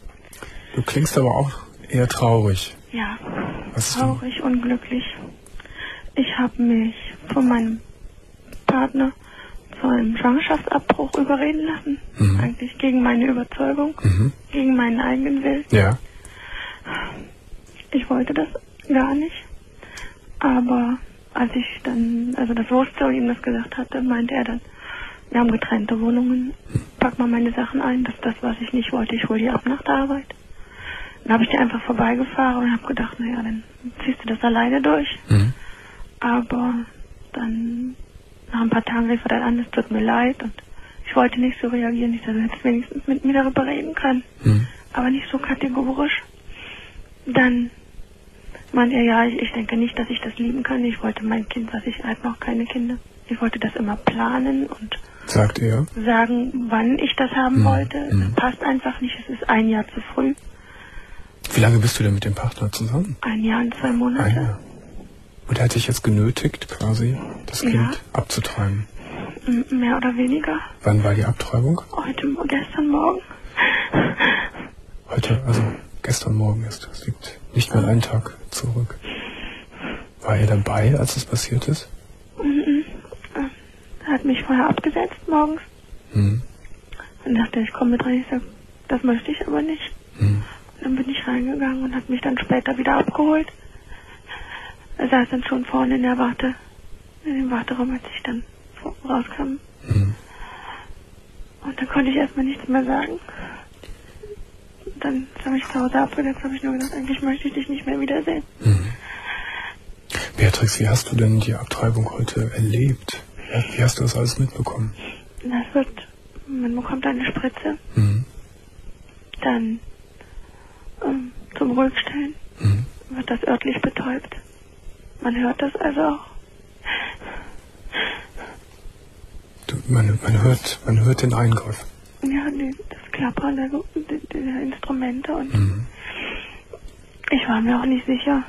Du klingst aber auch eher traurig. Ja, was traurig, du? Unglücklich. Ich habe mich von meinem Partner zu einem Schwangerschaftsabbruch überreden lassen. Mhm. Eigentlich gegen meine Überzeugung, mhm. gegen meinen eigenen Willen. Ja. Ich wollte das gar nicht. Aber als ich dann, also das wusste und ihm das gesagt hatte, meinte er dann, wir haben getrennte Wohnungen, pack mal meine Sachen ein, das ist das, was ich nicht wollte, ich hole die ab nach der Arbeit. Dann habe ich die einfach vorbeigefahren und habe gedacht, naja, dann ziehst du das alleine durch. Mhm. Aber dann nach ein paar Tagen rief er dann an, es tut mir leid und ich wollte nicht so reagieren, ich dachte, du hättest wenigstens mit mir darüber reden können, mhm. aber nicht so kategorisch. Dann meinte er, ja, ich, ich denke nicht, dass ich das lieben kann, ich wollte mein Kind, was ich halt noch keine Kinder, ich wollte das immer planen und sagt er, sagen, wann ich das haben mhm. wollte. Mhm. Es passt einfach nicht, es ist ein Jahr zu früh. Wie lange bist du denn mit dem Partner zusammen? Ein Jahr und zwei Monate. Ein Jahr. Und er hat dich jetzt genötigt, quasi, das Kind Ja. abzutreiben. M- Mehr oder weniger. Wann war die Abtreibung? Heute, gestern Morgen. Heute, also gestern Morgen ist das. Liegt nicht mal einen Tag zurück. War er dabei, als es passiert ist? Mhm. Er hat mich vorher abgesetzt morgens. Hm. Und dachte, ich komme mit rein. Ich sag, das möchte ich aber nicht. Hm. Und dann bin ich reingegangen und hat mich dann später wieder abgeholt. Er saß dann schon vorne in der Warte, in dem Warteraum, als ich dann rauskam. Hm. Und dann konnte ich erstmal nichts mehr sagen. Dann habe ich zu Hause abgesetzt, habe ich nur gedacht, eigentlich möchte ich dich nicht mehr wiedersehen. Hm. Beatrix, wie hast du denn die Abtreibung heute erlebt? Wie hast du das alles mitbekommen? Das wird, man bekommt eine Spritze, Hm. dann ähm, zum Ruhigstellen Hm. wird das örtlich betäubt. Man hört das also auch. Du, man, man, hört, man hört den Eingriff. Ja, die, das Klappern der, der, der Instrumente und Hm. ich war mir auch nicht sicher.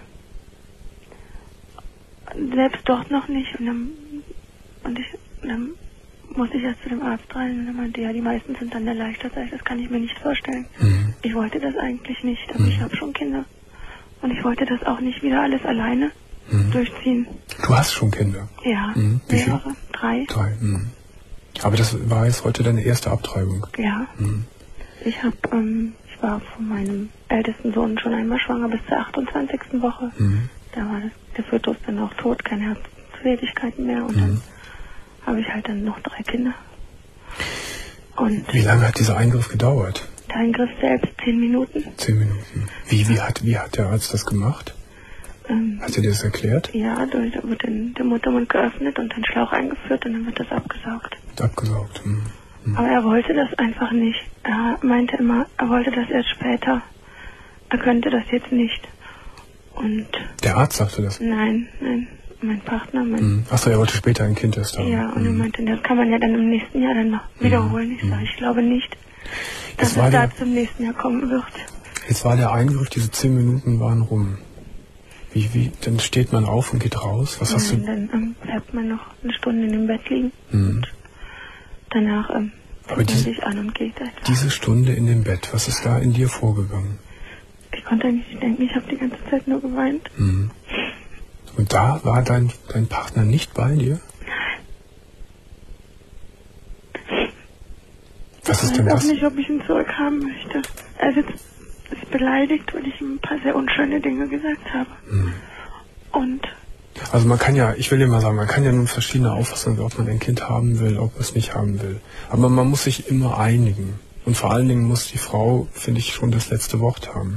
Selbst dort noch nicht. Und dann, und ich, dann musste ich erst zu dem Arzt rein und er meinte, ja, die meisten sind dann erleichtert. Sag ich, das kann ich mir nicht vorstellen. Hm. Ich wollte das eigentlich nicht, aber Mhm. ich habe schon Kinder. Und ich wollte das auch nicht wieder alles alleine Mhm. durchziehen. Du hast schon Kinder? Ja, Mhm. Wie viel? mehrere. Drei. Drei. Hm. Aber das war jetzt heute deine erste Abtreibung. Ja. Hm. Ich habe, ähm, ich war von meinem ältesten Sohn schon einmal schwanger bis zur achtundzwanzigsten Woche. Hm. Da war das, der Fötus dann auch tot, keine Herztätigkeiten mehr. Und Mhm. dann habe ich halt dann noch drei Kinder. Und Wie lange hat dieser Eingriff gedauert? der Eingriff selbst zehn Minuten. Zehn Minuten. Wie, wie, hat, wie hat der Arzt das gemacht? Ähm, Hat er dir das erklärt? ja, da wird den, der Muttermund geöffnet und den Schlauch eingeführt und dann wird das abgesaugt. Abgesaugt. Hm. Hm. Aber er wollte das einfach nicht. Er meinte immer, er wollte das erst später. Er könnte das jetzt nicht. Und Der Arzt sagte das? nein, nein, mein Partner, mein Hm. Achso, er wollte später ein Kind erst haben. ja, und er Hm. meinte, das kann man ja dann im nächsten Jahr dann noch wiederholen. Ich sage, ich glaube nicht, dass Jetzt war es da der- zum nächsten Jahr kommen wird. Jetzt war der Eingriff, diese zehn Minuten waren rum. Wie, wie, dann steht man auf und geht raus. Was hast Und du? dann ähm, bleibt man noch eine Stunde in dem Bett liegen. Hm. Danach ähm, Aber zieht man diese- sich an und geht einfach. Diese Stunde in dem Bett, was ist da in dir vorgegangen? Ich konnte eigentlich nicht denken, ich habe die ganze Zeit nur geweint. Hm. Und da war dein, dein Partner nicht bei dir? Was ist Ich denn weiß auch das? nicht, ob ich ihn zurückhaben möchte. Er ist, jetzt, ist beleidigt, weil ich ihm ein paar sehr unschöne Dinge gesagt habe. Hm. Und Also man kann ja, ich will dir mal sagen, man kann ja nun verschiedene Auffassungen, ob man ein Kind haben will, ob man es nicht haben will. Aber man muss sich immer einigen. Und vor allen Dingen muss die Frau, finde ich, schon das letzte Wort haben.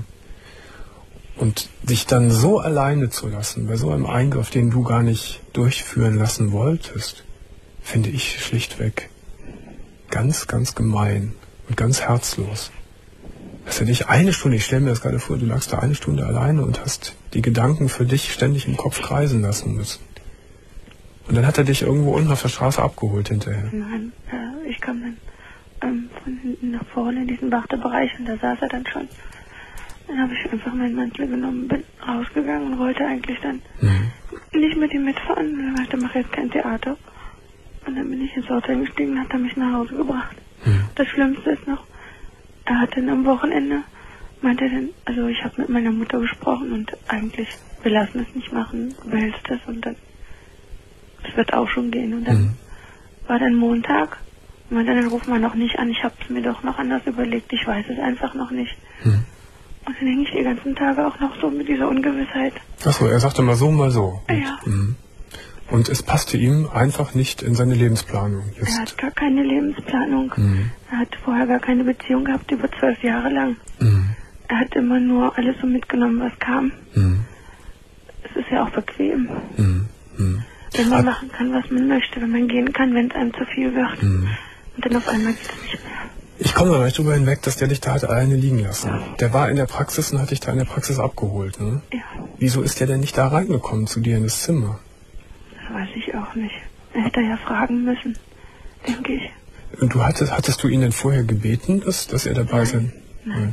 Und dich dann so alleine zu lassen, bei so einem Eingriff, den du gar nicht durchführen lassen wolltest, finde ich schlichtweg ganz, ganz gemein und ganz herzlos. Dass er dich eine Stunde, ich stelle mir das gerade vor, du lagst da eine Stunde alleine und hast die Gedanken für dich ständig im Kopf kreisen lassen müssen. Und dann hat er dich irgendwo unten auf der Straße abgeholt hinterher. nein, äh, ich kam dann ähm, von hinten nach vorne in diesen Wartebereich und da saß er dann schon. Dann habe ich einfach meinen Mantel genommen, bin rausgegangen und wollte eigentlich dann Mhm. nicht mit ihm mitfahren. Und er meinte, mach jetzt kein Theater. Und dann bin ich ins Auto eingestiegen und hat er mich nach Hause gebracht. Mhm. Das Schlimmste ist noch, er hat dann am Wochenende, meinte er dann, also ich habe mit meiner Mutter gesprochen und eigentlich, wir lassen es nicht machen, du behältst es und dann, es wird auch schon gehen. Und dann Mhm. war dann Montag, und meinte, dann rufen wir noch nicht an, ich habe es mir doch noch anders überlegt, ich weiß es einfach noch nicht. Mhm. Und dann hänge ich die ganzen Tage auch noch so mit dieser Ungewissheit. Achso, er sagte mal so, mal so. Und, Ja. mhm. Und es passte ihm einfach nicht in seine Lebensplanung. Er Jetzt. hat gar keine Lebensplanung. Mhm. Er hat vorher gar keine Beziehung gehabt, über zwölf Jahre lang. Mhm. Er hat immer nur alles so mitgenommen, was kam. Mhm. Es ist ja auch bequem, Mhm. Mhm. wenn man Hat- machen kann, was man möchte, wenn man gehen kann, wenn es einem zu viel wird. Mhm. Und dann auf einmal geht es nicht mehr. Ich komme aber nicht drüber hinweg, dass der dich da hat alleine liegen lassen. Der war in der Praxis und hat dich da in der Praxis abgeholt. Ne? Ja, Wieso ist der denn nicht da reingekommen zu dir in das Zimmer? das weiß ich auch nicht. Er hätte ja fragen müssen, denke ich. Und du hattest, hattest du ihn denn vorher gebeten, dass, dass er dabei Nein, sein? nein.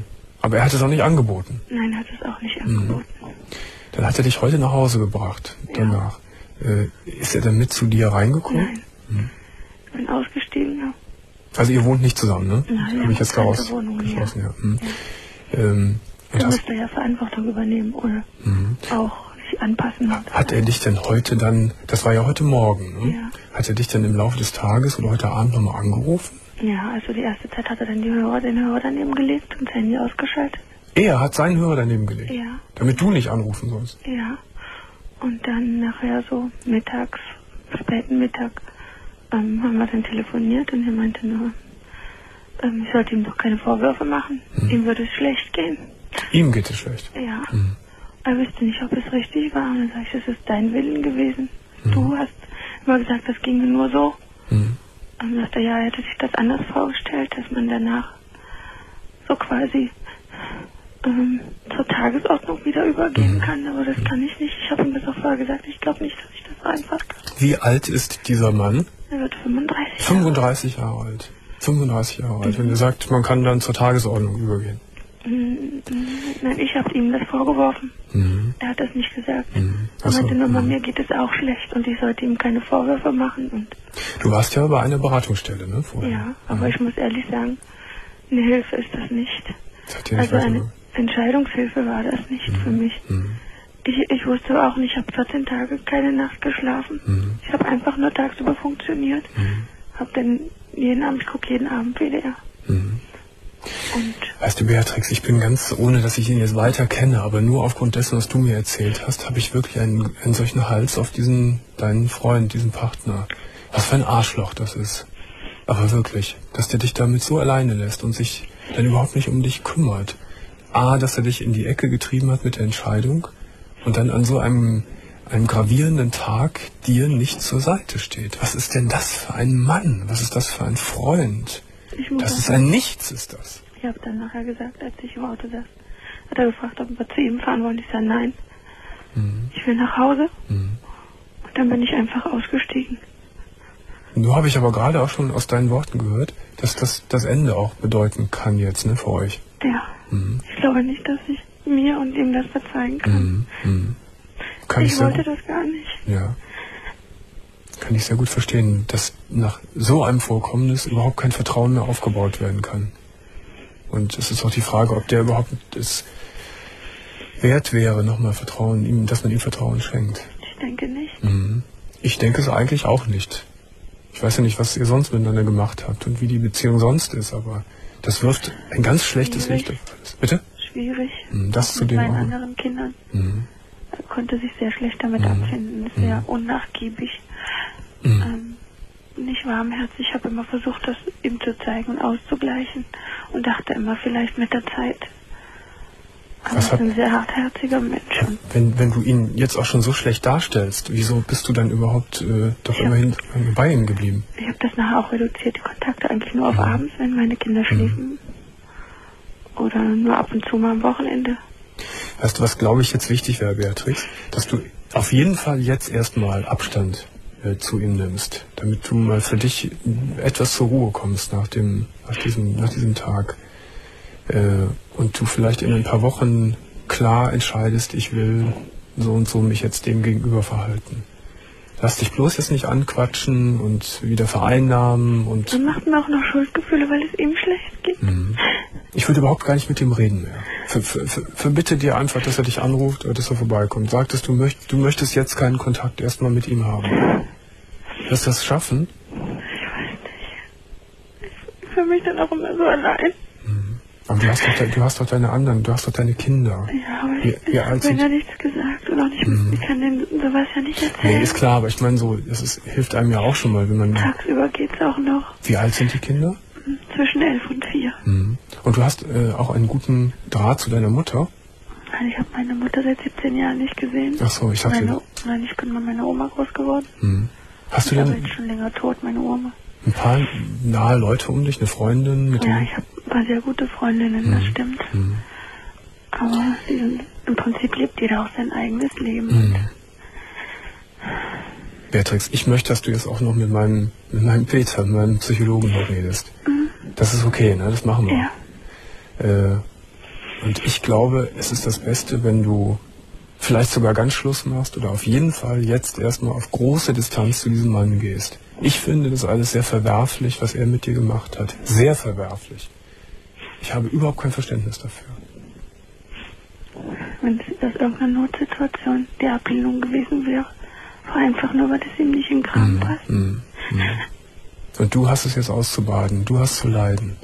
Aber er hat es auch nicht angeboten. Nein, er hat es auch nicht angeboten. Mhm. Dann hat er dich heute nach Hause gebracht, Ja. danach. Äh, ist er dann mit zu dir reingekommen? Nein. Mhm. Ich bin ausgestiegen. Ja. Also ihr wohnt nicht zusammen, ne? Nein, Habe ich jetzt keine daraus Wohnung, ja. geschlossen, ja. Mhm. Ja. Ähm, und Da hast, müsste er ja Verantwortung übernehmen oder mhm. auch sich anpassen. Hat er dich denn heute dann, das war ja heute Morgen, ne? Ja. Hat er dich dann im Laufe des Tages oder heute Abend nochmal angerufen? Ja, also die erste Zeit hat er dann die Hörer, den Hörer daneben gelegt und das Handy ausgeschaltet. Er hat seinen Hörer daneben gelegt, Ja, damit du nicht anrufen sollst. ja. Und dann nachher so mittags, späten Mittag, ähm, haben wir dann telefoniert und er meinte nur, ähm, ich sollte ihm doch keine Vorwürfe machen. Mhm. Ihm würde es schlecht gehen. Ihm geht es schlecht. Ja. Mhm. Er wüsste nicht, ob es richtig war. Und dann sage ich, es ist dein Willen gewesen. Mhm. Du hast immer gesagt, das ginge nur so. Mhm. Und dann sagt er, ja, er hätte sich das anders vorgestellt, dass man danach so quasi ähm, zur Tagesordnung wieder übergehen Mhm. kann. Aber das kann ich nicht. Ich habe ihm das auch vorher gesagt. Ich glaube nicht, dass ich das einfach kann. Wie alt ist dieser Mann? Er wird fünfunddreißig. fünfunddreißig Jahre alt. fünfunddreißig Jahre alt. Wenn er sagt, man kann dann zur Tagesordnung übergehen. Mm, mm, Nein, ich habe ihm das vorgeworfen. Mhm. Er hat das nicht gesagt. Mhm. Er Ach so, meinte nur, mhm. mir geht es auch schlecht und ich sollte ihm keine Vorwürfe machen. Und Du warst ja bei einer Beratungsstelle, ne? Vorher. ja, aber Mhm. ich muss ehrlich sagen, eine Hilfe ist das nicht. Das hat dir nicht Also eine weiter- Entscheidungshilfe war das nicht für mich. Mhm. Ich, ich wusste auch nicht, ich habe vierzehn Tage keine Nacht geschlafen. Mhm. Ich habe einfach nur tagsüber funktioniert. Mhm. Habe dann jeden Abend, ich gucke jeden Abend W D R. Mhm. Und Weißt du, Beatrix, ich bin ganz, ohne dass ich ihn jetzt weiter kenne, aber nur aufgrund dessen, was du mir erzählt hast, habe ich wirklich einen, einen solchen Hals auf diesen, deinen Freund, diesen Partner. Was für ein Arschloch das ist. Aber wirklich, dass der dich damit so alleine lässt und sich dann überhaupt nicht um dich kümmert. A, dass er dich in die Ecke getrieben hat mit der Entscheidung und dann an so einem, einem gravierenden Tag dir nicht zur Seite steht. Was ist denn das für ein Mann? Was ist das für ein Freund? ich muss Das auch ist ein Nichts, ist das. Ich habe dann nachher gesagt, als ich im Auto saß, hat er gefragt, ob wir zu ihm fahren wollen. Ich sage, nein, Mhm. ich will nach Hause. Mhm. Und dann bin ich einfach ausgestiegen. Nur habe ich aber gerade auch schon aus deinen Worten gehört, dass das das Ende auch bedeuten kann jetzt, ne, für euch. Ja, Mhm. ich glaube nicht, dass ich mir und ihm das verzeihen kann. Mhm. Mhm. Kann ich ich sehr wollte gut, das gar nicht. ja. Kann ich sehr gut verstehen, dass nach so einem Vorkommnis überhaupt kein Vertrauen mehr aufgebaut werden kann. Und es ist auch die Frage, ob der überhaupt es wert wäre, nochmal Vertrauen, ihm, dass man ihm Vertrauen schenkt. Ich denke nicht. Mhm. Ich denke es eigentlich auch nicht. Ich weiß ja nicht, was ihr sonst miteinander gemacht habt und wie die Beziehung sonst ist, aber das wirft ein ganz schlechtes Schwierig. Licht auf alles. Bitte? Schwierig. Mhm, das Auch zu mit dem meinen auch. anderen Kindern. Mhm. Er konnte sich sehr schlecht damit Mhm. abfinden. Ist sehr unnachgiebig. Mhm. Ähm, nicht warmherzig. Ich habe immer versucht, das ihm zu zeigen und auszugleichen. Und dachte immer, vielleicht mit der Zeit. Aber Was er ist hat- ein sehr hartherziger Mensch. Und Wenn, wenn du ihn jetzt auch schon so schlecht darstellst, wieso bist du dann überhaupt äh, doch Ja. immerhin bei ihm geblieben? ich habe das nachher auch reduziert, die Kontakte eigentlich nur auf Mhm. abends, wenn meine Kinder schliefen. Oder nur ab und zu mal am Wochenende. Weißt du, was glaube ich jetzt wichtig wäre, Beatrix? Dass du auf jeden Fall jetzt erstmal Abstand äh, zu ihm nimmst, damit du mal für dich etwas zur Ruhe kommst nach dem, nach diesem, nach diesem Tag. Äh, und du vielleicht in ein paar Wochen klar entscheidest, ich will so und so mich jetzt dem gegenüber verhalten. Lass dich bloß jetzt nicht anquatschen und wieder vereinnahmen und Dann macht mir auch noch Schuldgefühle, weil es ihm schlecht geht. Mhm. Ich würde überhaupt gar nicht mit ihm reden mehr. Ver, ver, ver, verbitte dir einfach, dass er dich anruft oder dass er vorbeikommt. Sagtest, du, möcht, du möchtest jetzt keinen Kontakt erstmal mit ihm haben. Wirst du das schaffen? Ich weiß nicht. Ich fühle mich dann auch immer so allein. Aber du hast doch, de, du hast doch deine anderen, du hast doch deine Kinder. Ja, aber Wie- ich, wie ich alt habe sind- ja nichts gesagt und auch nicht, ich kann denen sowas ja nicht erzählen. Nee, ist klar, aber ich meine so, das ist, hilft einem ja auch schon mal, wenn man... Tagsüber geht's auch noch Wie alt sind die Kinder? zwischen elf und vier. Mhm. Und du hast äh, auch einen guten Draht zu deiner Mutter? Also ich habe meine Mutter seit siebzehn Jahren nicht gesehen. Ach so, ich dachte... Meine, nein, ich bin mit meiner Oma groß geworden. Mhm. Hast du Die ist denn aber jetzt schon länger tot, meine Oma. ein paar nahe Leute um dich, eine Freundin mit Ja, dem... ich habe ein paar sehr gute Freundinnen, das Mhm. stimmt. Mhm. Aber die sind, im Prinzip lebt jeder auch sein eigenes Leben. Mhm. Beatrix, ich möchte, dass du jetzt auch noch mit meinem, mit meinem Peter, mit meinem Psychologen noch redest. Mhm. Das ist okay, ne? Das machen wir. Ja. Äh, Und ich glaube, es ist das Beste, wenn du vielleicht sogar ganz Schluss machst oder auf jeden Fall jetzt erstmal auf große Distanz zu diesem Mann gehst. Ich finde das alles sehr verwerflich, was er mit dir gemacht hat. Sehr verwerflich. Ich habe überhaupt kein Verständnis dafür. Wenn das irgendeine Notsituation die Ablehnung gewesen wäre, war einfach nur, weil das ihm nicht in den Kram passt. Mm, mm, mm. Und du hast es jetzt auszubaden, du hast zu leiden.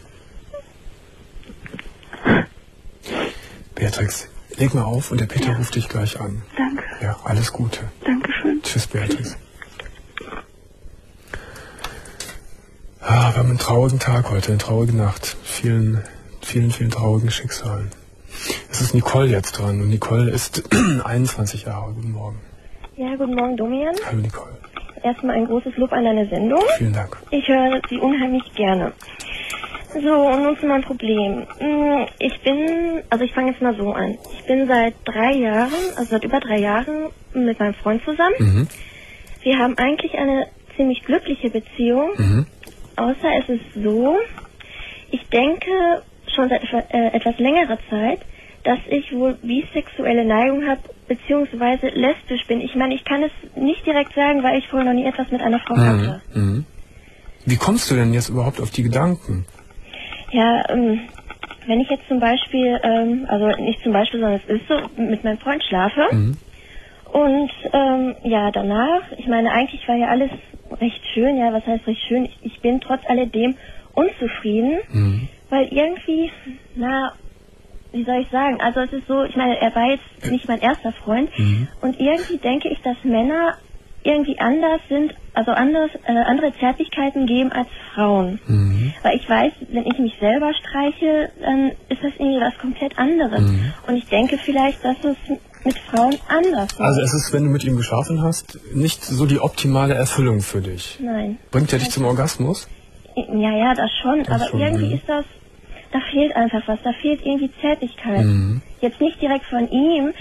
Beatrix, leg mal auf und der Peter ja. ruft dich gleich an. Danke. Ja, alles Gute. Dankeschön. Tschüss, Beatrix. Ah, wir haben einen traurigen Tag heute, eine traurige Nacht. Vielen, vielen, vielen traurigen Schicksalen. Es ist Nicole jetzt dran und Nicole ist einundzwanzig Jahre. Guten Morgen. Ja, guten Morgen, Domian. Hallo, Nicole. Erstmal ein großes Lob an deine Sendung. Vielen Dank. Ich höre sie unheimlich gerne. So, und nun zu meinem Problem. Ich bin, also ich fange jetzt mal so an. Ich bin seit drei Jahren, also seit über drei Jahren mit meinem Freund zusammen. Mhm. Wir haben eigentlich eine ziemlich glückliche Beziehung. Mhm. Außer es ist so, ich denke schon seit äh, etwas längerer Zeit, dass ich wohl bisexuelle Neigung habe, beziehungsweise lesbisch bin. Ich meine, ich kann es nicht direkt sagen, weil ich vorher noch nie etwas mit einer Frau mhm. hatte. Mhm. Wie kommst du denn jetzt überhaupt auf die Gedanken? Ja, ähm, wenn ich jetzt zum Beispiel, ähm, also nicht zum Beispiel, sondern es ist so, mit meinem Freund schlafe Mhm. und ähm, ja, danach, ich meine, eigentlich war ja alles recht schön, ja, was heißt recht schön? Ich, ich bin trotz alledem unzufrieden, Mhm. weil irgendwie, na, wie soll ich sagen, also es ist so, ich meine, er war jetzt nicht mein erster Freund Mhm. und irgendwie denke ich, dass Männer irgendwie anders sind, also anders, äh, andere Zärtlichkeiten geben als Frauen. Mhm. Weil ich weiß, wenn ich mich selber streiche, dann ist das irgendwie was komplett anderes. Mhm. Und ich denke vielleicht, dass es mit Frauen anders ist. Also es ist, wenn du mit ihm geschlafen hast, nicht so die optimale Erfüllung für dich. Nein. Bringt er dich zum Orgasmus? Ja, ja, das schon, Das aber schon, irgendwie ja. ist das, da fehlt einfach was, da fehlt irgendwie Zärtlichkeit. Mhm. Jetzt nicht direkt von ihm,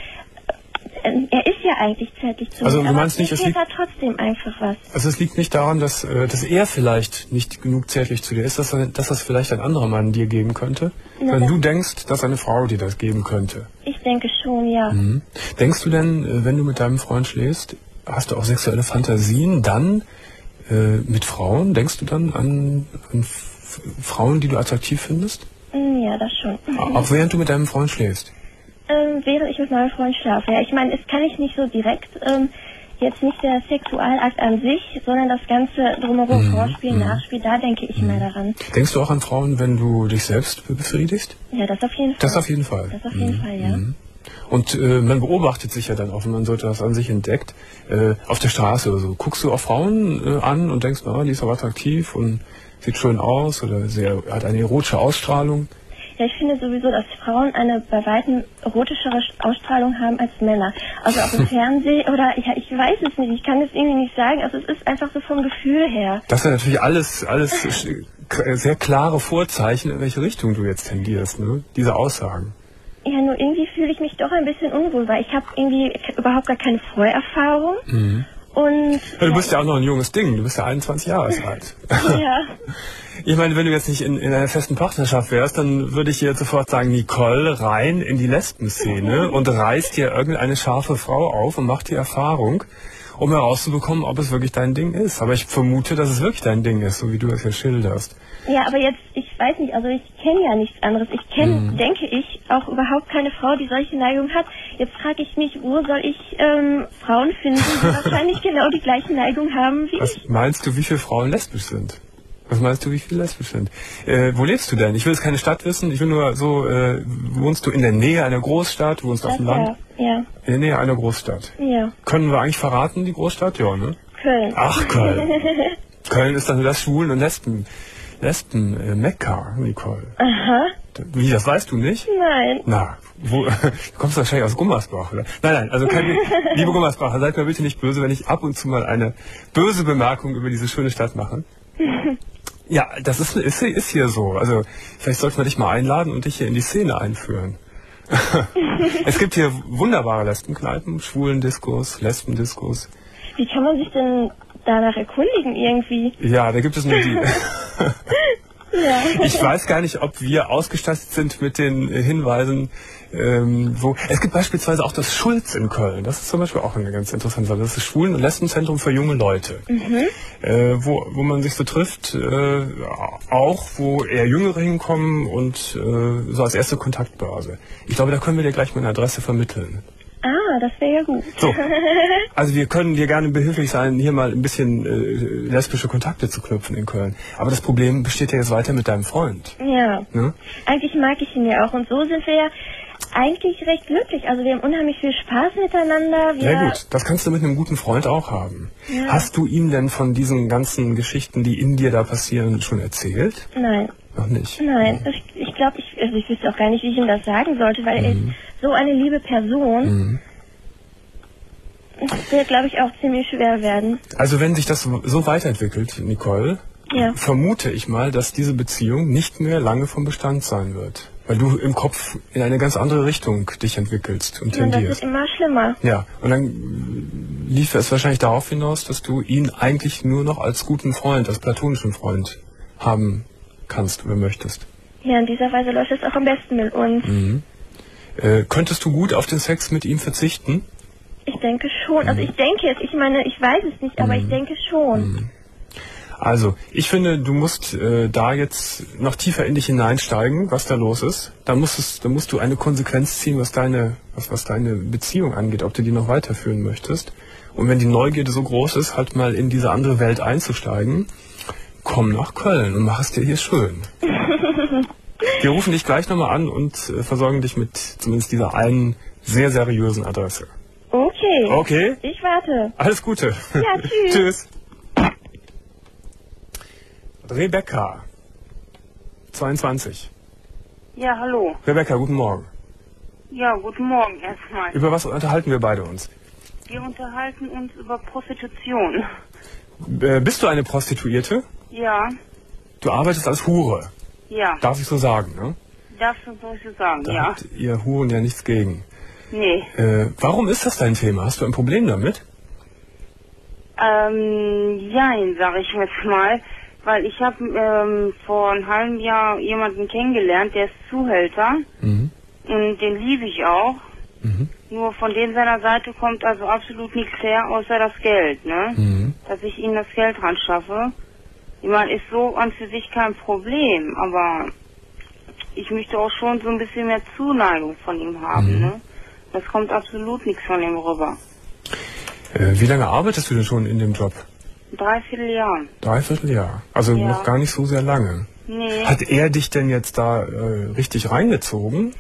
äh, er ist ja eigentlich zärtlich zu Also mir, du aber meinst nicht, mir es fehlt liegt- da trotzdem einfach was. Also es liegt nicht daran, dass, äh, dass er vielleicht nicht genug zärtlich zu dir ist, dass, er- dass das vielleicht ein anderer Mann dir geben könnte, Na, wenn das- du denkst, dass eine Frau dir das geben könnte. Ich denke schon, ja. Mhm. Denkst du denn, äh, wenn du mit deinem Freund schläfst, hast du auch sexuelle Fantasien dann äh, mit Frauen? Denkst du dann an, an F Frauen, die du attraktiv findest? Mm, Ja, das schon. Auch während du mit deinem Freund schläfst? Ähm, während ich mit meinem Freund schlafe. Ja, ich meine, es kann ich nicht so direkt, ähm, jetzt nicht der Sexualakt an sich, sondern das Ganze drumherum, Mhm, Vorspiel, mhm. Nachspiel, da denke ich mehr daran. Denkst du auch an Frauen, wenn du dich selbst befriedigst? Ja, das auf jeden Fall. Das auf jeden Fall. Das auf jeden Fall, ja. Mhm. Und äh, man beobachtet sich ja dann auch, wenn man so etwas an sich entdeckt, äh, auf der Straße oder so. Guckst du auch Frauen äh, an und denkst, na, die ist aber attraktiv und sieht schön aus oder sehr, hat eine erotische Ausstrahlung. Ja, ich finde sowieso, dass Frauen eine bei weitem erotischere Ausstrahlung haben als Männer. Also auch im Fernsehen oder, ja, ich weiß es nicht, ich kann es irgendwie nicht sagen. Also es ist einfach so vom Gefühl her. Das sind natürlich alles, alles sch- sehr klare Vorzeichen, in welche Richtung du jetzt tendierst, ne? Diese Aussagen. Ja, nur irgendwie fühle ich mich doch ein bisschen unwohl, weil ich habe irgendwie überhaupt gar keine Vorerfahrung. Mhm. Und Ja, du bist ja auch noch ein junges Ding, du bist ja einundzwanzig Jahre alt. ja. Ich meine, wenn du jetzt nicht in, in einer festen Partnerschaft wärst, dann würde ich dir jetzt sofort sagen, Nicole, rein in die Lesbenszene und reißt dir irgendeine scharfe Frau auf und macht die Erfahrung, um herauszubekommen, ob es wirklich dein Ding ist. Aber ich vermute, dass es wirklich dein Ding ist, so wie du es ja schilderst. Ja, aber jetzt, ich weiß nicht, also ich kenne ja nichts anderes. Ich kenne, Mhm. denke ich, auch überhaupt keine Frau, die solche Neigung hat. Jetzt frage ich mich, wo soll ich ähm, Frauen finden, die wahrscheinlich genau die gleichen Neigungen haben wie ich? Was meinst du, wie viele Frauen lesbisch sind? Was meinst du, wie viele lesbisch sind? Äh, wo lebst du denn? Ich will jetzt keine Stadt wissen, ich will nur so, äh, wohnst du in der Nähe einer Großstadt, wohnst du auf Das dem Land? ja, ja, In der Nähe einer Großstadt. ja. Können wir eigentlich verraten, die Großstadt? Ja, ne? Köln. Ach, Köln. Köln ist dann das Schwulen- und Lesben, Lesben äh, Mekka, Nicole. Aha, Wie, das weißt du nicht? nein. Na, wo, du kommst wahrscheinlich aus Gummersbach, oder? Nein, nein, also keine, liebe Gummersbacher, seid mir bitte nicht böse, wenn ich ab und zu mal eine böse Bemerkung über diese schöne Stadt mache. Ja, das ist, ist, ist hier so. Also, vielleicht sollten wir dich mal einladen und dich hier in die Szene einführen. Es gibt hier wunderbare Lesbenkneipen, Schwulendiskos, Lesbendiskos. Wie kann man sich denn danach erkundigen irgendwie? Ja, da gibt es nur die. Ja. Ich weiß gar nicht, ob wir ausgestattet sind mit den äh, Hinweisen, ähm, wo... Es gibt beispielsweise auch das Schulz in Köln. Das ist zum Beispiel auch eine ganz interessante Sache. Das ist das Schwulen- und Lesbenzentrum für junge Leute. Mhm. Äh, wo, wo man sich so trifft, äh, auch wo eher Jüngere hinkommen und äh, so als erste Kontaktbörse. Ich glaube, da können wir dir gleich mal eine Adresse vermitteln. Ah, das wäre ja gut. So, also wir können dir gerne behilflich sein, hier mal ein bisschen äh, lesbische Kontakte zu knüpfen in Köln. Aber das Problem besteht ja jetzt weiter mit deinem Freund. Ja. Ne? Eigentlich mag ich ihn ja auch und so sind wir ja eigentlich recht glücklich. Also wir haben unheimlich viel Spaß miteinander. Wir Ja gut, das kannst du mit einem guten Freund auch haben. Ja. Hast du ihm denn von diesen ganzen Geschichten, die in dir da passieren, schon erzählt? Nein. Noch nicht? Nein, ich, ich glaube, ich, also ich wüsste auch gar nicht, wie ich ihm das sagen sollte, weil er ist so eine liebe Person. Mhm. Das wird, glaube ich, auch ziemlich schwer werden. Also wenn sich das so weiterentwickelt, Nicole, Ja. vermute ich mal, dass diese Beziehung nicht mehr lange vom Bestand sein wird. Weil du im Kopf in eine ganz andere Richtung dich entwickelst und Und das wird tendierst. immer schlimmer. Ja, und dann lief es wahrscheinlich darauf hinaus, dass du ihn eigentlich nur noch als guten Freund, als platonischen Freund haben kannst oder möchtest. Ja, in dieser Weise läuft es auch am besten mit uns. Mhm. Äh, könntest du gut auf den Sex mit ihm verzichten? Ich denke schon. Also ich denke jetzt, ich meine, ich weiß es nicht, aber ich denke schon. Also, ich finde, du musst äh, da jetzt noch tiefer in dich hineinsteigen, was da los ist. Da musst, es, da musst du eine Konsequenz ziehen, was deine, was, was deine Beziehung angeht, ob du die noch weiterführen möchtest. Und wenn die Neugierde so groß ist, halt mal in diese andere Welt einzusteigen, komm nach Köln und mach es dir hier schön. Wir rufen dich gleich nochmal an und äh, versorgen dich mit zumindest dieser einen sehr seriösen Adresse. Okay. Okay? Ich warte. Alles Gute. Ja, tschüss. Tschüss. Rebecca, zweiundzwanzig. Ja, hallo. Rebecca, guten Morgen. Ja, guten Morgen erstmal. Über was unterhalten wir beide uns? Wir unterhalten uns über Prostitution. Äh, bist du eine Prostituierte? Ja, Du arbeitest als Hure. ja. Darf ich so sagen, ne? Darfst du so so sagen, Da ja. habt ihr Huren ja nichts gegen. Nee. Äh, warum ist das dein Thema? Hast du ein Problem damit? Ähm, jein, sag ich jetzt mal. Weil ich habe ähm, vor einem halben Jahr jemanden kennengelernt, der ist Zuhälter. Mhm. Und den liebe ich auch. Mhm. Nur von dem seiner Seite kommt also absolut nichts her, außer das Geld, ne? Mhm. Dass ich ihm das Geld ran schaffe. Ich meine, ist so an für sich kein Problem, aber ich möchte auch schon so ein bisschen mehr Zuneigung von ihm haben, Mhm. ne? Das kommt absolut nichts von ihm rüber. Äh, wie lange arbeitest du denn schon in dem Job? Dreiviertel Jahr. Dreiviertel Jahr. Also Ja. noch gar nicht so sehr lange. Nee. Hat er dich denn jetzt da äh, richtig reingezogen?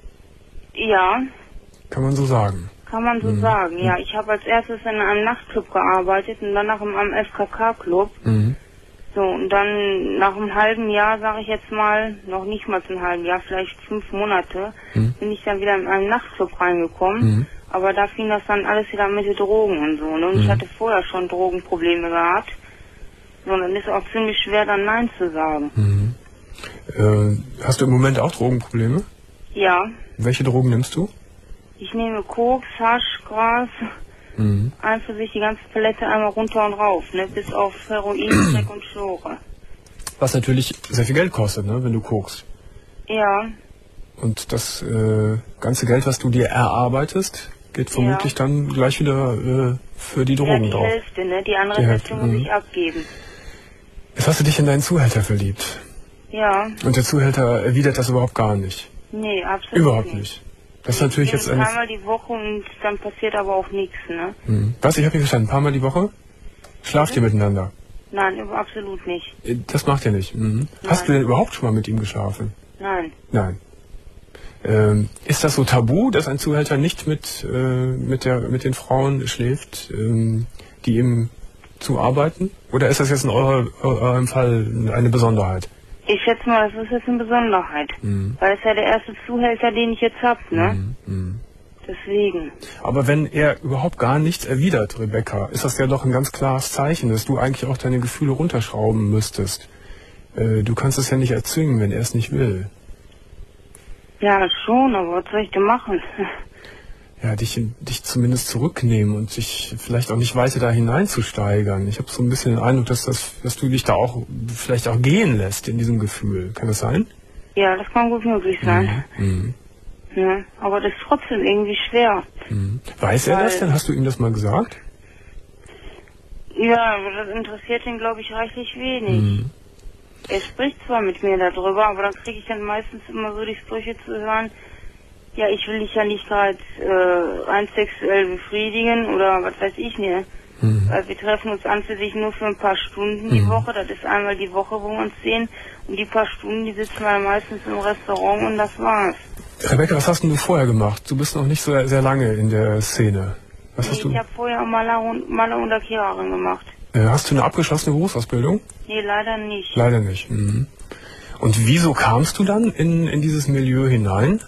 Ja, Kann man so sagen. kann man so Mhm. sagen. Ja, ich habe als erstes in einem Nachtclub gearbeitet und danach in einem F K K-Club. Mhm. So, und dann nach einem halben Jahr, sage ich jetzt mal, noch nicht mal ein halben Jahr, vielleicht fünf Monate, Mhm. bin ich dann wieder in einen Nachtclub reingekommen. Mhm. Aber da fing das dann alles wieder mit den Drogen und so. Ne? Und ich Mhm. hatte vorher schon Drogenprobleme gehabt. So, und dann ist es auch ziemlich schwer, dann Nein zu sagen. Mhm. Äh, hast du im Moment auch Drogenprobleme? Ja, Welche Drogen nimmst du? ich nehme Koks, Hasch, Gras, Mhm. einfach sich die ganze Palette einmal runter und rauf, ne? Bis auf Heroin, Crack und Schlore. Was natürlich sehr viel Geld kostet, ne, wenn du kokst. Ja, Und das äh, ganze Geld, was du dir erarbeitest, geht vermutlich Ja. dann gleich wieder äh, für die ja, Drogen die drauf. Hälfte, ne? Die andere Die Hälfte Hälfte, muss mhm. ich abgeben. Jetzt hast du dich in deinen Zuhälter verliebt. Ja, Und der Zuhälter erwidert das überhaupt gar nicht. nee, absolut Überhaupt nicht. Das ist natürlich ich jetzt bin eine... einmal die Woche und dann passiert aber auch nichts, ne? Mhm. Was, ich habe nicht verstanden. Ein paar Mal die Woche? Schlaft ihr miteinander? Nein, über- absolut nicht. Äh, Das macht ihr nicht. Mhm. Hast du denn überhaupt schon mal mit ihm geschlafen? Nein. Nein. Ähm, ist das so tabu, dass ein Zuhälter nicht mit, äh, mit, der, mit den Frauen schläft, ähm, die ihm zuarbeiten? Oder ist das jetzt in eurer, eurem Fall eine Besonderheit? Ich schätze mal, das ist jetzt eine Besonderheit. Mhm. Weil es ja der erste Zuhälter, den ich jetzt hab, ne? Mhm. Mhm. Deswegen. Aber wenn er überhaupt gar nichts erwidert, Rebecca, ist das ja doch ein ganz klares Zeichen, dass du eigentlich auch deine Gefühle runterschrauben müsstest. Äh, du kannst es ja nicht erzwingen, wenn er es nicht will. Ja, schon, aber was soll ich denn machen? ja, dich, dich zumindest zurücknehmen und dich vielleicht auch nicht weiter da hineinzusteigern. Ich habe so ein bisschen den Eindruck, dass, das, dass du dich da auch vielleicht auch gehen lässt in diesem Gefühl. Kann das sein? Ja, das kann gut möglich sein. Mhm. Ja, aber das ist trotzdem irgendwie schwer. Mhm. Weiß er das denn? Hast du ihm das mal gesagt? Ja, aber das interessiert ihn, glaube ich, reichlich wenig. Mhm. Er spricht zwar mit mir darüber, aber dann kriege ich dann meistens immer so die Sprüche zu hören, ja, ich will dich ja nicht gerade äh, rein sexuell befriedigen oder was weiß ich nicht. Mhm. Weil wir treffen uns an für sich nur für ein paar Stunden Mhm. die Woche. Das ist einmal die Woche, wo wir uns sehen. Und die paar Stunden, die sitzen wir meistens im Restaurant und das war's. Rebecca, was hast denn du vorher gemacht? Du bist noch nicht so sehr lange in der Szene. Was Nee, hast du? ich habe vorher Maler und, Maler und Lackiererin gemacht. Äh, hast du eine abgeschlossene Berufsausbildung? Nee, leider nicht. Leider nicht. Mhm. Und wieso kamst du dann in, in dieses Milieu hinein?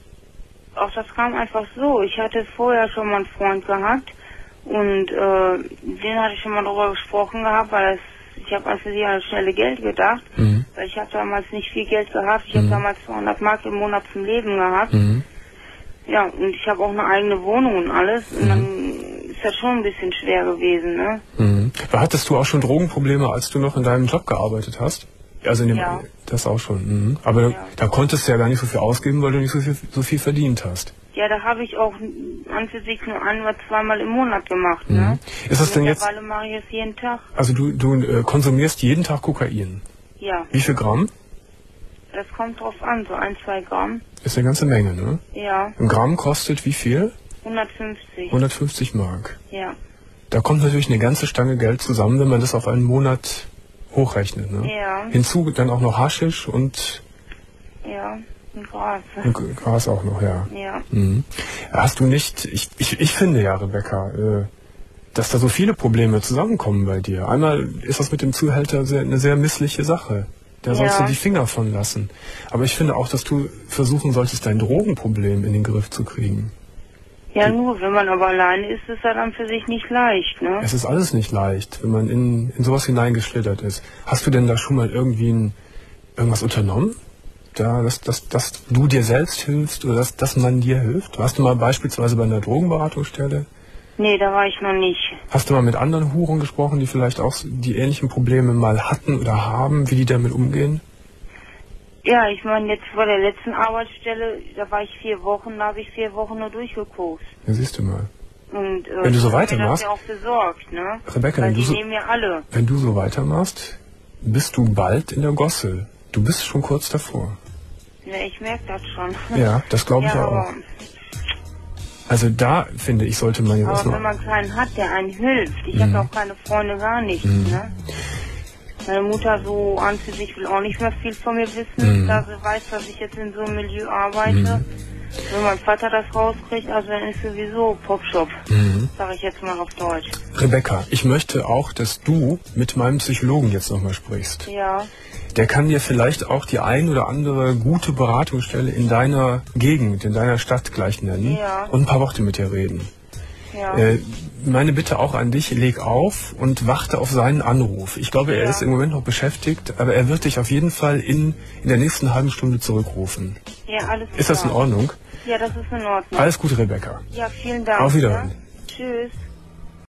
Auch das kam einfach so. Ich hatte vorher schon mal einen Freund gehabt und äh, den hatte ich schon mal darüber gesprochen gehabt, weil das, ich habe an für sie an das schnelle Geld gedacht, Mhm. weil ich habe damals nicht viel Geld gehabt. Ich Mhm. habe damals zweihundert Mark im Monat zum Leben gehabt. Mhm. Ja, und ich habe auch eine eigene Wohnung und alles. Und Mhm. dann ist das schon ein bisschen schwer gewesen, ne? Mhm. Hattest du auch schon Drogenprobleme, als du noch in deinem Job gearbeitet hast? Also in dem, Ja. Das auch schon. Mhm. Aber da, Ja. da konntest du ja gar nicht so viel ausgeben, weil du nicht so viel, so viel verdient hast. Ja, da habe ich auch an für sich nur ein oder zweimal im Monat gemacht, Mhm. ne? Ist das denn jetzt, Mittlerweile mache ich es jeden Tag. also du, du äh, konsumierst jeden Tag Kokain. Ja, Wie viel Gramm? das kommt drauf an, so ein, zwei Gramm. Ist eine ganze Menge, ne? Ja, Ein Gramm kostet wie viel? hundertfünfzig. hundertfünfzig Mark. Ja, Da kommt natürlich eine ganze Stange Geld zusammen, wenn man das auf einen Monat hochrechnet, ne? ja, Hinzu dann auch noch Haschisch und, ja, und Gras. und Gras auch noch, ja. Ja, Mhm. Hast du nicht, ich, ich, ich finde ja, Rebecca, äh, dass da so viele Probleme zusammenkommen bei dir. Einmal ist das mit dem Zuhälter sehr, eine sehr missliche Sache. Da sollst Ja. du die Finger von lassen. Aber ich finde auch, dass du versuchen solltest, dein Drogenproblem in den Griff zu kriegen. ja, nur, wenn man aber alleine ist, ist er dann für sich nicht leicht, ne? Es ist alles nicht leicht, wenn man in, in sowas hineingeschlittert ist. Hast du denn da schon mal irgendwie ein, irgendwas unternommen? Da, dass, dass, dass du dir selbst hilfst oder dass, dass man dir hilft? Warst du mal beispielsweise bei einer Drogenberatungsstelle? Nee, da war ich noch nicht. Hast du mal mit anderen Huren gesprochen, die vielleicht auch die ähnlichen Probleme mal hatten oder haben, wie die damit umgehen? Ja, ich meine, jetzt vor der letzten Arbeitsstelle, da war ich vier Wochen, da habe ich vier Wochen nur durchgeguckt. Ja, siehst du mal. Und, äh, Wenn du so ich hab mir weitermachst- das ja auch besorgt, ne? Rebecca, Weil wenn du, die so, nehmen ja alle. wenn du so weitermachst, bist du bald in der Gosse. Du bist schon kurz davor. Ja, ich merke das schon. Ja, das glaube ich ja, auch. aber, Also da, finde ich, sollte man jetzt aber wenn erstmal... man keinen hat, der einen hilft. Ich Mhm. habe auch keine Freunde, gar nichts, Mhm. ne? Meine Mutter so an für sich will auch nicht mehr viel von mir wissen, Mhm. da sie weiß, dass ich jetzt in so einem Milieu arbeite. Mhm. Wenn mein Vater das rauskriegt, also dann ist sowieso Popshop, Mhm. sage ich jetzt mal auf Deutsch. Rebecca, ich möchte auch, dass du mit meinem Psychologen jetzt nochmal sprichst. Ja, Der kann dir vielleicht auch die ein oder andere gute Beratungsstelle in deiner Gegend, in deiner Stadt gleich nennen Ja. und ein paar Worte mit dir reden. ja. Äh, meine Bitte auch an dich, leg auf und warte auf seinen Anruf. Ich glaube, er Ja. ist im Moment noch beschäftigt, aber er wird dich auf jeden Fall in, in der nächsten halben Stunde zurückrufen. Ja, alles Ist das in klar. Ordnung? Ja, das ist in Ordnung. Alles Gute, Rebecca. Ja, vielen Dank. Auf Wiedersehen. Ja? Tschüss.